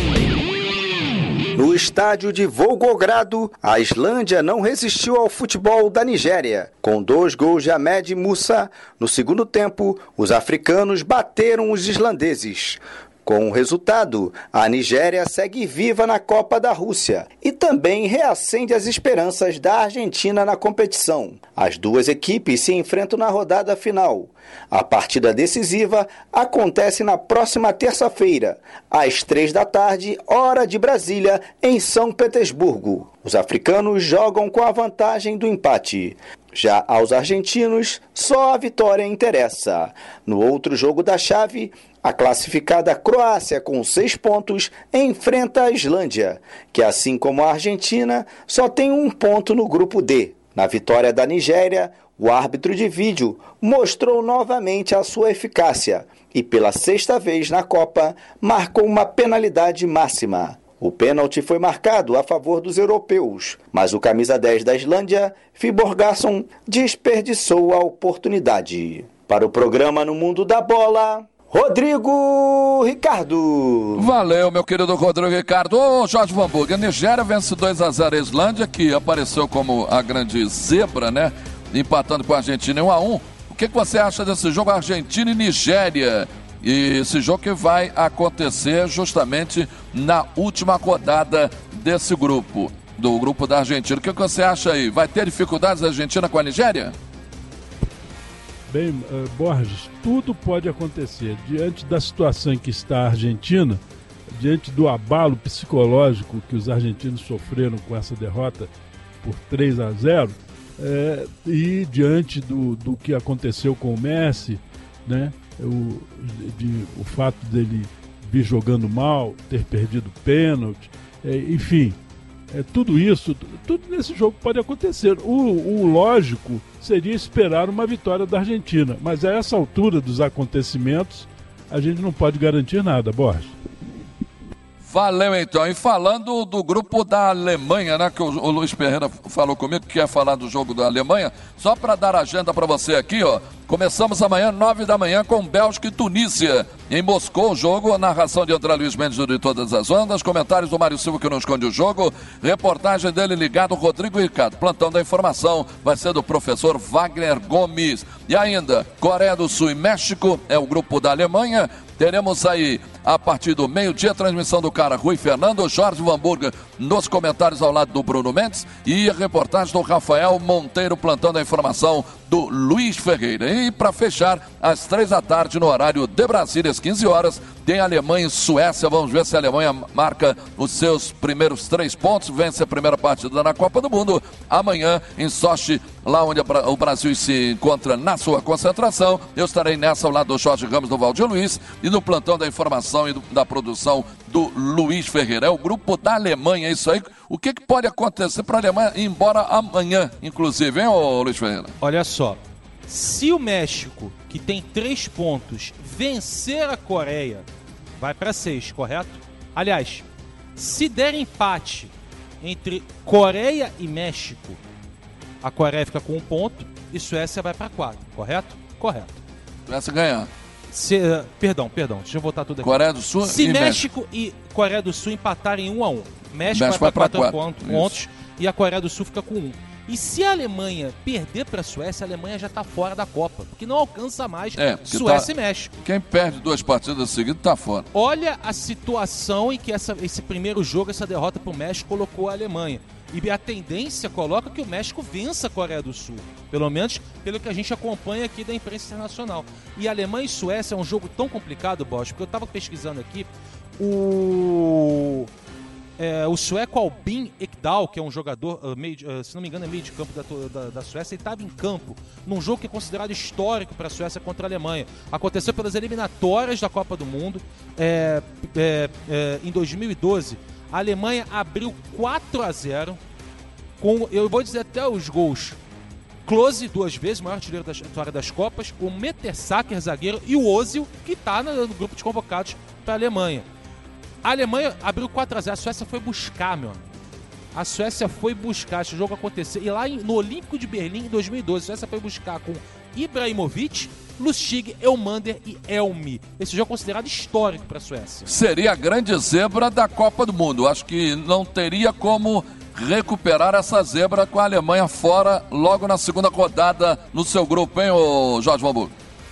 No estádio de Volgogrado, a Islândia não resistiu ao futebol da Nigéria. Com dois gols de Ahmed Musa, no segundo tempo, os africanos bateram os islandeses. Com o resultado, a Nigéria segue viva na Copa da Rússia e também reacende as esperanças da Argentina na competição. As duas equipes se enfrentam na rodada final. A partida decisiva acontece na próxima terça-feira, às três da tarde, hora de Brasília, em São Petersburgo. Os africanos jogam com a vantagem do empate. Já aos argentinos, só a vitória interessa. No outro jogo da chave, a classificada Croácia, com seis pontos, enfrenta a Islândia, que, assim como a Argentina, só tem um ponto no grupo D. Na vitória da Nigéria, o árbitro de vídeo mostrou novamente a sua eficácia e, pela sexta vez na Copa, marcou uma penalidade máxima. O pênalti foi marcado a favor dos europeus, mas o camisa dez da Islândia, Fiborgason, desperdiçou a oportunidade. Para o programa No Mundo da Bola, Rodrigo Ricardo. Valeu, meu querido Rodrigo Ricardo. Ô, Jorge Vanburg, a Nigéria vence dois a zero a Islândia, que apareceu como a grande zebra, né? Empatando com a Argentina em um a um. O que, que você acha desse jogo Argentina e Nigéria? E esse jogo que vai acontecer justamente na última rodada desse grupo, do grupo da Argentina. O que, que você acha aí? Vai ter dificuldades a Argentina com a Nigéria? Bem, uh, Borges, tudo pode acontecer. Diante da situação em que está a Argentina, diante do abalo psicológico que os argentinos sofreram com essa derrota por três a zero, é, e diante do, do que aconteceu com o Messi, né, o, de, o fato dele vir jogando mal, ter perdido pênalti, é, enfim, É, tudo isso, tudo nesse jogo pode acontecer. O, o lógico seria esperar uma vitória da Argentina, mas a essa altura dos acontecimentos, a gente não pode garantir nada, Borges. Valeu, então. E falando do grupo da Alemanha, né, que o, o Luiz Ferreira falou comigo que quer falar do jogo da Alemanha, só para dar agenda para você aqui, ó. Começamos amanhã, nove da manhã, com Bélgica e Tunísia. Em Moscou, o jogo, narração de André Luiz Mendes de Todas as Ondas, comentários do Mário Silva, que não esconde o jogo, reportagem dele ligado, Rodrigo Ricardo. Plantão da informação vai ser do professor Wagner Gomes. E ainda, Coreia do Sul e México, é o grupo da Alemanha. Teremos aí, a partir do meio-dia, a transmissão do cara Rui Fernando, Jorge Vanburga nos comentários ao lado do Bruno Mendes e a reportagem do Rafael Monteiro, plantão da informação do Luiz Ferreira. E para fechar, às três da tarde, no horário de Brasília, às quinze horas, tem Alemanha e Suécia. Vamos ver se a Alemanha marca os seus primeiros três pontos, vence a primeira partida na Copa do Mundo. Amanhã, em Sochi, lá onde o Brasil se encontra na sua concentração. Eu estarei nessa ao lado do Jorge Ramos, do Valdir Luiz e no plantão da informação e do, da produção do Luiz Ferreira. É o grupo da Alemanha, é isso aí. O que, que pode acontecer para a Alemanha ir embora amanhã, inclusive, hein, ô Luiz Ferreira? Olha só, se o México, que tem três pontos, vencer a Coreia, vai para seis, correto? Aliás, se der empate entre Coreia e México, a Coreia fica com um ponto e Suécia vai para quatro, correto? Correto. Suécia ganhar. Se, uh, perdão, perdão, deixa eu voltar tudo aqui. Coreia do Sul Se e México, México e Coreia do Sul empatarem um a um, México, México vai para quatro, quatro pontos, pontos e a Coreia do Sul fica com um. E se a Alemanha perder para a Suécia, a Alemanha já está fora da Copa, porque não alcança mais é, Suécia tá, e México. Quem perde duas partidas seguidas está fora. Olha a situação em que essa, esse primeiro jogo, essa derrota para o México colocou a Alemanha. E a tendência coloca que o México vença a Coreia do Sul. Pelo menos pelo que a gente acompanha aqui da imprensa internacional. E Alemanha e Suécia é um jogo tão complicado, Bosch, porque eu estava pesquisando aqui. O, é, o sueco Albin Ekdal, que é um jogador, uh, meio, uh, se não me engano é meio de campo da, da, da Suécia, ele estava em campo num jogo que é considerado histórico para a Suécia contra a Alemanha. Aconteceu pelas eliminatórias da Copa do Mundo é, é, é, em dois mil e doze. A Alemanha abriu quatro a zero com, eu vou dizer até os gols, Klose duas vezes, maior artilheiro da história das Copas, o Mertesacker, zagueiro, e o Ozil, que está no, no grupo de convocados para a Alemanha. A Alemanha abriu quatro a zero, a Suécia foi buscar, meu amigo. A Suécia foi buscar esse jogo acontecer. E lá no Olímpico de Berlim, em dois mil e doze, a Suécia foi buscar com Ibrahimovic, Lustig, Elmander e Elmi. Esse jogo é considerado histórico para a Suécia. Seria a grande zebra da Copa do Mundo. Acho que não teria como recuperar essa zebra com a Alemanha fora logo na segunda rodada no seu grupo, hein, ô Jorge Valburgo?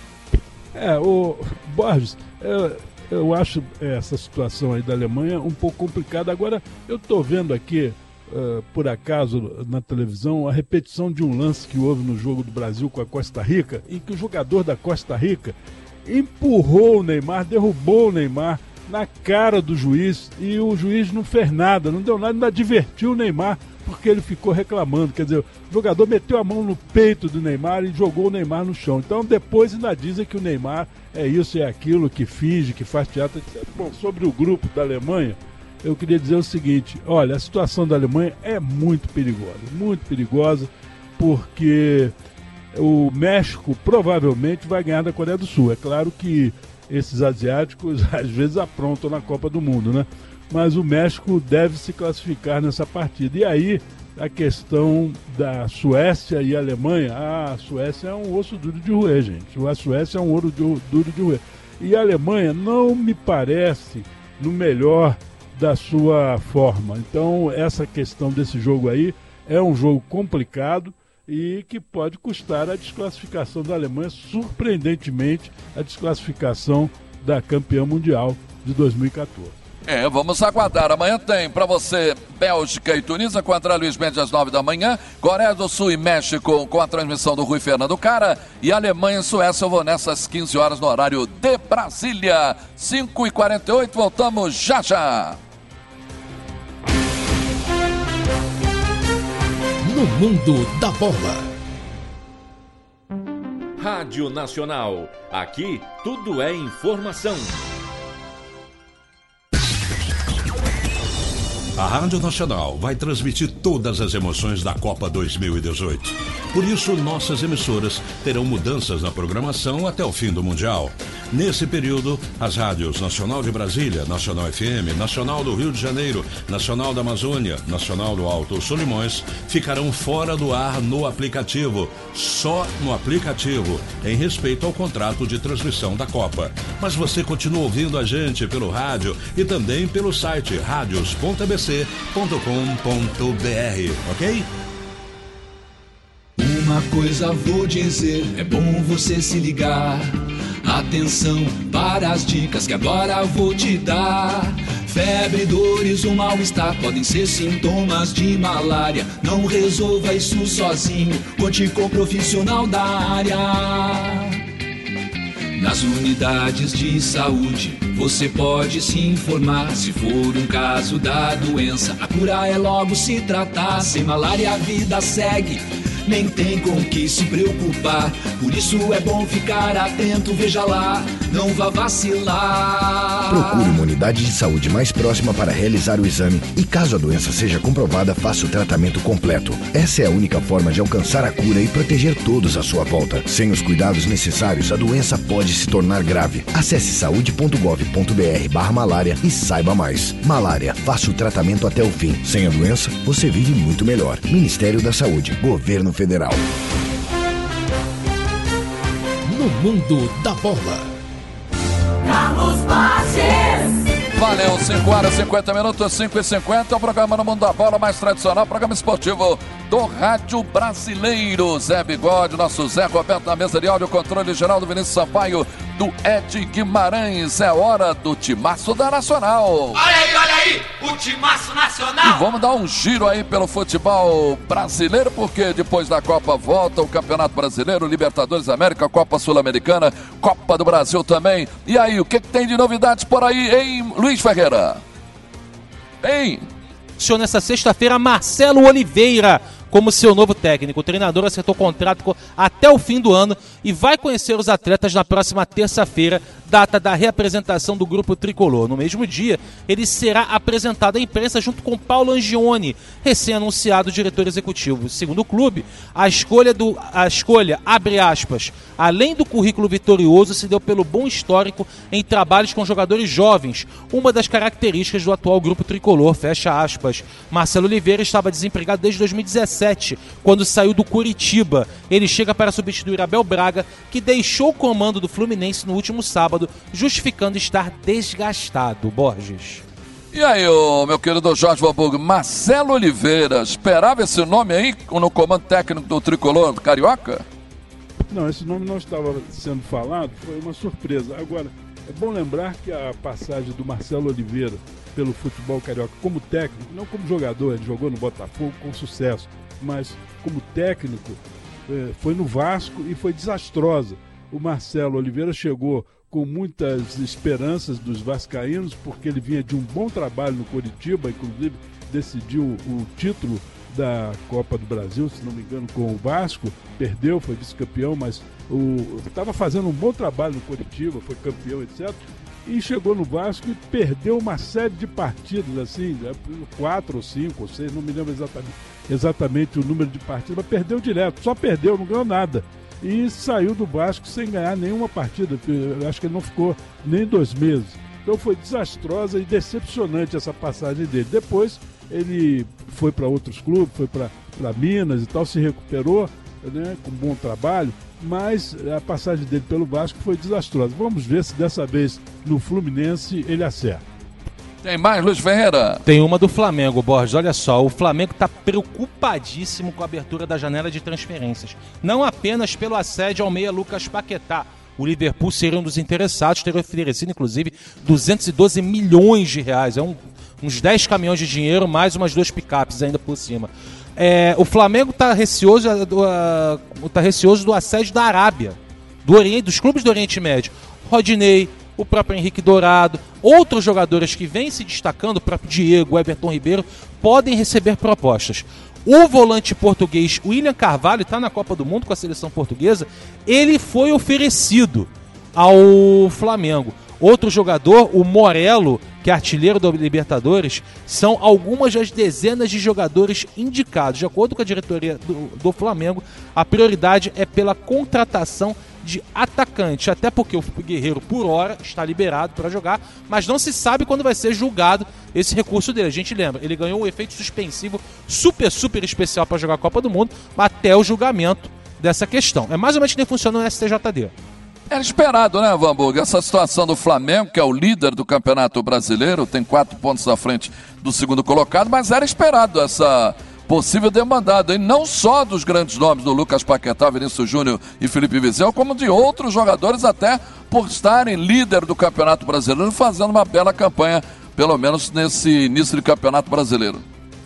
É, o Borges, eu, eu acho essa situação aí da Alemanha um pouco complicada. Agora, eu estou vendo aqui, uh, por acaso, na televisão, a repetição de um lance que houve no jogo do Brasil com a Costa Rica, em que o jogador da Costa Rica empurrou o Neymar, derrubou o Neymar na cara do juiz, e o juiz não fez nada, não deu nada, ainda divertiu o Neymar, porque ele ficou reclamando. Quer dizer, o jogador meteu a mão no peito do Neymar e jogou o Neymar no chão. Então depois ainda dizem que o Neymar é isso, é aquilo, que finge, que faz teatro. Bom, sobre o grupo da Alemanha, eu queria dizer o seguinte: olha, a situação da Alemanha é muito perigosa, muito perigosa, porque o México provavelmente vai ganhar da Coreia do Sul. É claro que esses asiáticos às vezes aprontam na Copa do Mundo, né? Mas o México deve se classificar nessa partida. E aí, a questão da Suécia e Alemanha, ah, a Suécia é um osso duro de roer, gente. A Suécia é um ouro duro de roer. E a Alemanha não me parece no melhor da sua forma. Então, essa questão desse jogo aí é um jogo complicado e que pode custar a desclassificação da Alemanha, surpreendentemente, a desclassificação da campeã mundial de dois mil e quatorze. É, vamos aguardar. Amanhã tem para você Bélgica e Tunísia com André Luiz Mendes às nove da manhã, Coreia do Sul e México com a transmissão do Rui Fernando Cara, e Alemanha e Suécia eu vou nessas quinze horas no horário de Brasília. cinco e quarenta e oito, voltamos já já. No mundo da bola. Rádio Nacional. Aqui tudo é informação. A Rádio Nacional vai transmitir todas as emoções da Copa dois mil e dezoito. Por isso, nossas emissoras terão mudanças na programação até o fim do Mundial. Nesse período, as rádios Nacional de Brasília, Nacional F M, Nacional do Rio de Janeiro, Nacional da Amazônia, Nacional do Alto Solimões ficarão fora do ar no aplicativo, só no aplicativo, em respeito ao contrato de transmissão da Copa. Mas você continua ouvindo a gente pelo rádio e também pelo site radios ponto a b c ponto com ponto b r, ok? Uma coisa vou dizer, é bom você se ligar. Atenção para as dicas que agora vou te dar. Febre, dores ou mal-estar podem ser sintomas de malária. Não resolva isso sozinho, conte com o profissional da área. Nas unidades de saúde você pode se informar. Se for um caso da doença, a cura é logo se tratar. Sem malária a vida segue, nem tem com que se preocupar. Por isso é bom ficar atento, veja lá, não vá vacilar. Procure uma unidade de saúde mais próxima para realizar o exame e, caso a doença seja comprovada, faça o tratamento completo. Essa é a única forma de alcançar a cura e proteger todos à sua volta. Sem os cuidados necessários, a doença pode se tornar grave. Acesse saúde ponto gov ponto b r barra malária e saiba mais. Malária, faça o tratamento até o fim. Sem a doença, você vive muito melhor. Ministério da Saúde, Governo Federal. No mundo da bola, Carlos Borges. Valeu, cinco horas e cinquenta minutos, cinco e cinquenta, o programa No Mundo da Bola mais tradicional, programa esportivo do Rádio Brasileiro. Zé Bigode, nosso Zé Roberto na mesa de áudio, controle geral do Vinícius Sampaio, do Ed Guimarães. É hora do Timaço da Nacional. Olha aí, olha aí, o Timaço Nacional. E vamos dar um giro aí pelo futebol brasileiro, porque depois da Copa volta o Campeonato Brasileiro, Libertadores da América, Copa Sul-Americana, Copa do Brasil também. E aí, o que, que tem de novidades por aí, hein, Luiz Ferreira? Hein? Nessa sexta-feira, Marcelo Oliveira como seu novo técnico. O treinador acertou contrato até o fim do ano e vai conhecer os atletas na próxima terça-feira, data da reapresentação do grupo tricolor. No mesmo dia, ele será apresentado à imprensa junto com Paulo Angione, recém-anunciado diretor executivo. Segundo o clube, a escolha, do, a escolha, abre aspas, além do currículo vitorioso, se deu pelo bom histórico em trabalhos com jogadores jovens, uma das características do atual grupo tricolor, fecha aspas. Marcelo Oliveira estava desempregado desde dois mil e dezessete, quando saiu do Curitiba. Ele chega para substituir Abel Braga, que deixou o comando do Fluminense no último sábado, justificando estar desgastado. Borges. E aí, ô, meu querido Jorge Valburgo, Marcelo Oliveira, esperava esse nome aí no comando técnico do tricolor do Carioca? Não, esse nome não estava sendo falado, foi uma surpresa. Agora, é bom lembrar que a passagem do Marcelo Oliveira pelo futebol carioca como técnico, não como jogador, ele jogou no Botafogo com sucesso, mas como técnico, foi no Vasco e foi desastrosa. O Marcelo Oliveira chegou com muitas esperanças dos vascaínos, porque ele vinha de um bom trabalho no Coritiba, inclusive decidiu o título da Copa do Brasil, se não me engano, com o Vasco, perdeu, foi vice-campeão, mas estava fazendo um bom trabalho no Coritiba, foi campeão, etcétera. E chegou no Vasco e perdeu uma série de partidas, assim, quatro ou cinco ou seis, não me lembro exatamente, exatamente o número de partidas, mas perdeu direto, só perdeu, não ganhou nada. E saiu do Vasco sem ganhar nenhuma partida, eu acho que ele não ficou nem dois meses. Então foi desastrosa e decepcionante essa passagem dele. Depois ele foi para outros clubes, foi para Minas e tal, se recuperou, né, com bom trabalho, mas a passagem dele pelo Vasco foi desastrosa. Vamos ver se dessa vez no Fluminense ele acerta. Tem mais, Luiz Ferreira? Tem uma do Flamengo, Borges. Olha só, o Flamengo está preocupadíssimo com a abertura da janela de transferências. Não apenas pelo assédio ao meia Lucas Paquetá. O Liverpool seria um dos interessados, teria oferecido, inclusive, duzentos e doze milhões de reais. É um, uns dez caminhões de dinheiro, mais umas duas picapes ainda por cima. É, o Flamengo está receoso, uh, tá receoso do assédio da Arábia, do Oriente, dos clubes do Oriente Médio. Rodinei, o próprio Henrique Dourado, outros jogadores que vêm se destacando, o próprio Diego, o Everton Ribeiro, podem receber propostas. O volante português William Carvalho está na Copa do Mundo com a seleção portuguesa, ele foi oferecido. ao Flamengo. Outro jogador, o Morello, que é artilheiro da Libertadores, são algumas das dezenas de jogadores indicados. De acordo com a diretoria do, do Flamengo, a prioridade é pela contratação de atacante, até porque o Guerreiro, por hora, está liberado para jogar, mas não se sabe quando vai ser julgado esse recurso dele. A gente lembra, ele ganhou um efeito suspensivo super, super especial para jogar a Copa do Mundo, até o julgamento dessa questão. É mais ou menos que nem funciona no S T J D. Era esperado, né, Vanburg? Essa situação do Flamengo, que é o líder do Campeonato Brasileiro, tem quatro pontos à frente do segundo colocado, mas era esperado essa possível demandada, e não só dos grandes nomes do Lucas Paquetá, Vinícius Júnior e Felipe Vizeu, como de outros jogadores, até por estarem líder do Campeonato Brasileiro, fazendo uma bela campanha, pelo menos nesse início de Campeonato Brasileiro.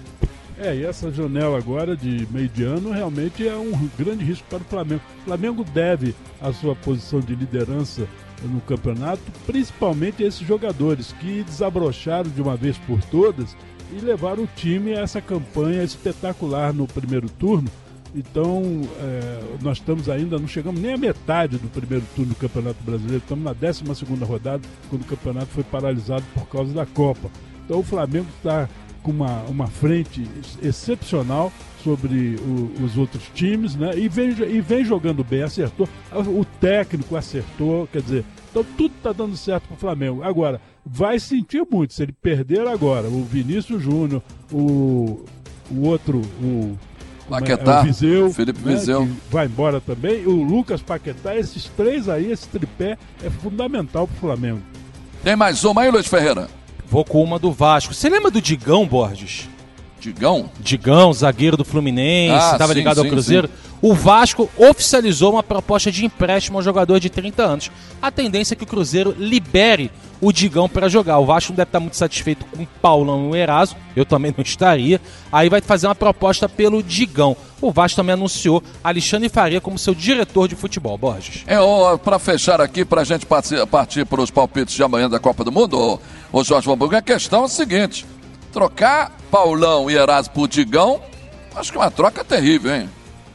É, e essa janela agora de meio de ano realmente é um grande risco para o Flamengo. O Flamengo deve a sua posição de liderança no campeonato, principalmente a esses jogadores que desabrocharam de uma vez por todas e levaram o time a essa campanha espetacular no primeiro turno. Então, é, nós estamos ainda, não chegamos nem à metade do primeiro turno do Campeonato Brasileiro, estamos na décima segunda rodada, quando o campeonato foi paralisado por causa da Copa. Então o Flamengo está com uma, uma frente excepcional sobre o, os outros times, né? E vem, e vem jogando bem, acertou, o técnico acertou, quer dizer, então tudo está dando certo para o Flamengo. Agora, vai sentir muito se ele perder agora o Vinícius Júnior, o, o outro, o Paquetá, é, o Vizeu, Felipe né, Vizeu, que vai embora também, o Lucas Paquetá, esses três aí, esse tripé é fundamental para o Flamengo. Tem mais uma aí, Luiz Ferreira? Vou com uma do Vasco. Você lembra do Digão, Borges? Digão? Digão, zagueiro do Fluminense, estava ah, ligado sim, ao Cruzeiro. Sim, sim. O Vasco oficializou uma proposta de empréstimo ao jogador de trinta anos. A tendência é que o Cruzeiro libere o Digão para jogar. O Vasco não deve estar muito satisfeito com o Paulão e o Eraso, eu também não estaria. Aí vai fazer uma proposta pelo Digão. O Vasco também anunciou Alexandre Faria como seu diretor de futebol, Borges. É, para fechar aqui, para a gente partir para os palpites de amanhã da Copa do Mundo, o Jorge Vanburg, a questão é a seguinte: trocar Paulão e Eraso por Digão, acho que é uma troca terrível, hein?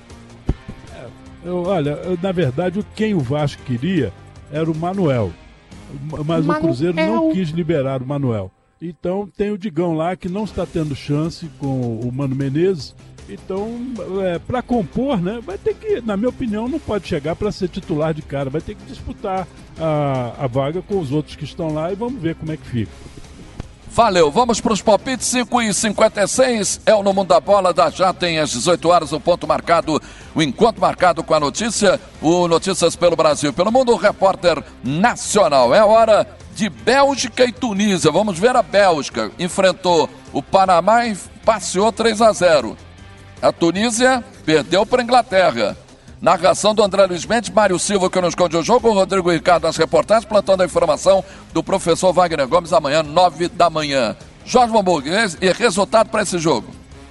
É, eu, olha, eu, na verdade, quem o Vasco queria era o Manuel. Mas Manuel. O Cruzeiro não quis liberar o Manuel. Então tem o Digão lá que não está tendo chance com o Mano Menezes. Então, é, para compor, né, vai ter que, na minha opinião, não pode chegar para ser titular de cara. Vai ter que disputar a, a vaga com os outros que estão lá e vamos ver como é que fica. Valeu, vamos para os palpites. Cinco e cinquenta e seis é o No Mundo da Bola. Da já tem às dezoito horas o ponto marcado, o encontro marcado com a notícia, o Notícias pelo Brasil e pelo Mundo, o repórter nacional. É hora de Bélgica e Tunísia. Vamos ver a Bélgica. Enfrentou o Panamá e passeou três a zero. A Tunísia perdeu para a Inglaterra. Narração do André Luiz Mendes, Mário Silva que nos conde o jogo, o Rodrigo Ricardo nas reportagens, plantando a informação do professor Wagner Gomes amanhã, nove da manhã. Jorge Vanburg, e resultado para esse jogo?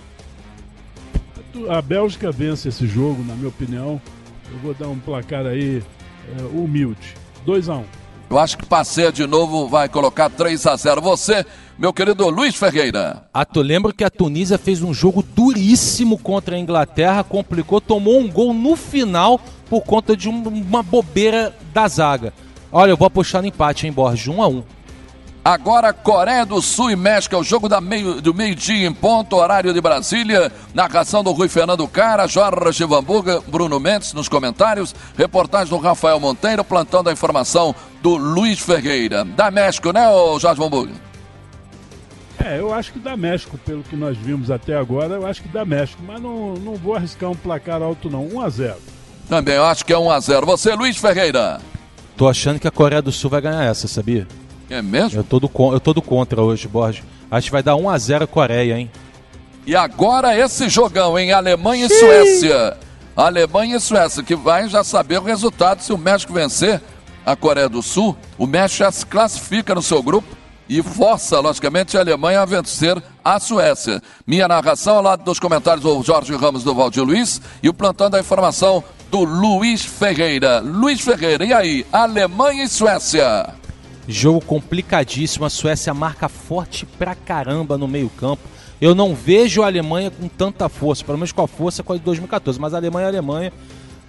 A Bélgica vence esse jogo, na minha opinião. Eu vou dar um placar aí é, humilde, dois a um. Eu acho que passeia de novo, vai colocar três a zero. Você, meu querido Luiz Ferreira. Ah, tu lembra que a Tunísia fez um jogo duríssimo contra a Inglaterra, complicou, tomou um gol no final por conta de um, uma bobeira da zaga. Olha, eu vou apostar no empate, hein, Borges, um a um. Agora Coreia do Sul e México, é o jogo da meio, do meio-dia em ponto, horário de Brasília. Narração do Rui Fernando Cara, Jorge Vanburg, Bruno Mendes nos comentários. Reportagem do Rafael Monteiro, plantão da informação do Luiz Ferreira. Da México, né, ô Jorge Vanburg? É, eu acho que dá México, pelo que nós vimos até agora, eu acho que dá México. Mas não, não vou arriscar um placar alto não, um a zero. Também, eu acho que é um a zero. Você, Luiz Ferreira? Tô achando que a Coreia do Sul vai ganhar essa, sabia? É mesmo? Eu tô do, eu tô do contra hoje, Borges. Acho que vai dar um a zero a Coreia, hein? E agora esse jogão, hein? Alemanha e Sim. Suécia. Alemanha e Suécia, que vai já saber o resultado. Se o México vencer a Coreia do Sul, o México já se classifica no seu grupo e força, logicamente, a Alemanha a vencer a Suécia. Minha narração ao lado dos comentários do Jorge Ramos, do Valdir Luiz, e o plantão da informação do Luiz Ferreira. Luiz Ferreira, e aí? Alemanha e Suécia. Jogo complicadíssimo, a Suécia marca forte pra caramba no meio campo. Eu não vejo a Alemanha com tanta força, pelo menos com a força com a de dois mil e quatorze, mas a Alemanha é a Alemanha.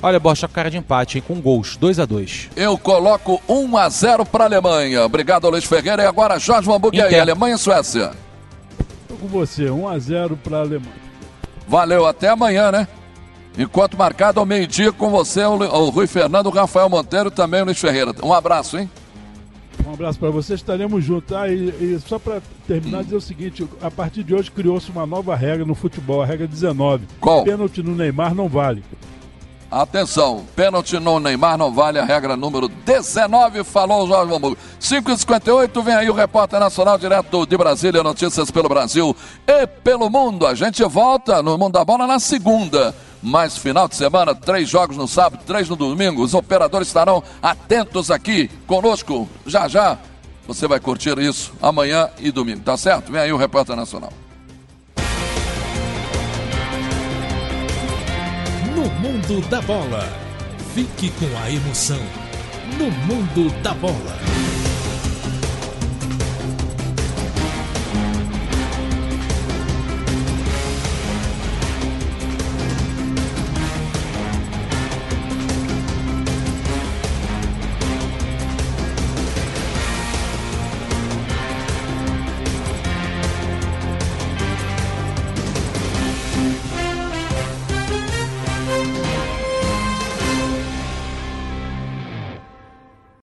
Olha, Borja, cara de empate, hein, com gols, dois a dois. Eu coloco um a zero para a Alemanha. Obrigado, Luiz Ferreira. E agora, Jorge Mambuque aí, Alemanha e Suécia. Estou com você, um a zero para a Alemanha. Valeu, até amanhã, né? Enquanto marcado ao meio-dia com você, o Rui Fernando, o Rafael Monteiro e também o Luiz Ferreira. Um abraço, hein? Um abraço para vocês, estaremos juntos. Ah, e, e só para terminar, hum. dizer o seguinte: a partir de hoje criou-se uma nova regra no futebol, a regra dezenove. Qual? Pênalti no Neymar não vale. Atenção, pênalti no Neymar não vale, a regra número dezenove, falou o Jorge Mambuque. cinco e cinquenta e oito, vem aí o repórter nacional direto de Brasília, notícias pelo Brasil e pelo mundo. A gente volta no Mundo da Bola na segunda, mas final de semana, três jogos no sábado, três no domingo. Os operadores estarão atentos aqui conosco, já já. Você vai curtir isso amanhã e domingo, tá certo? Vem aí o repórter nacional. No Mundo da Bola. Fique com a emoção. No Mundo da Bola.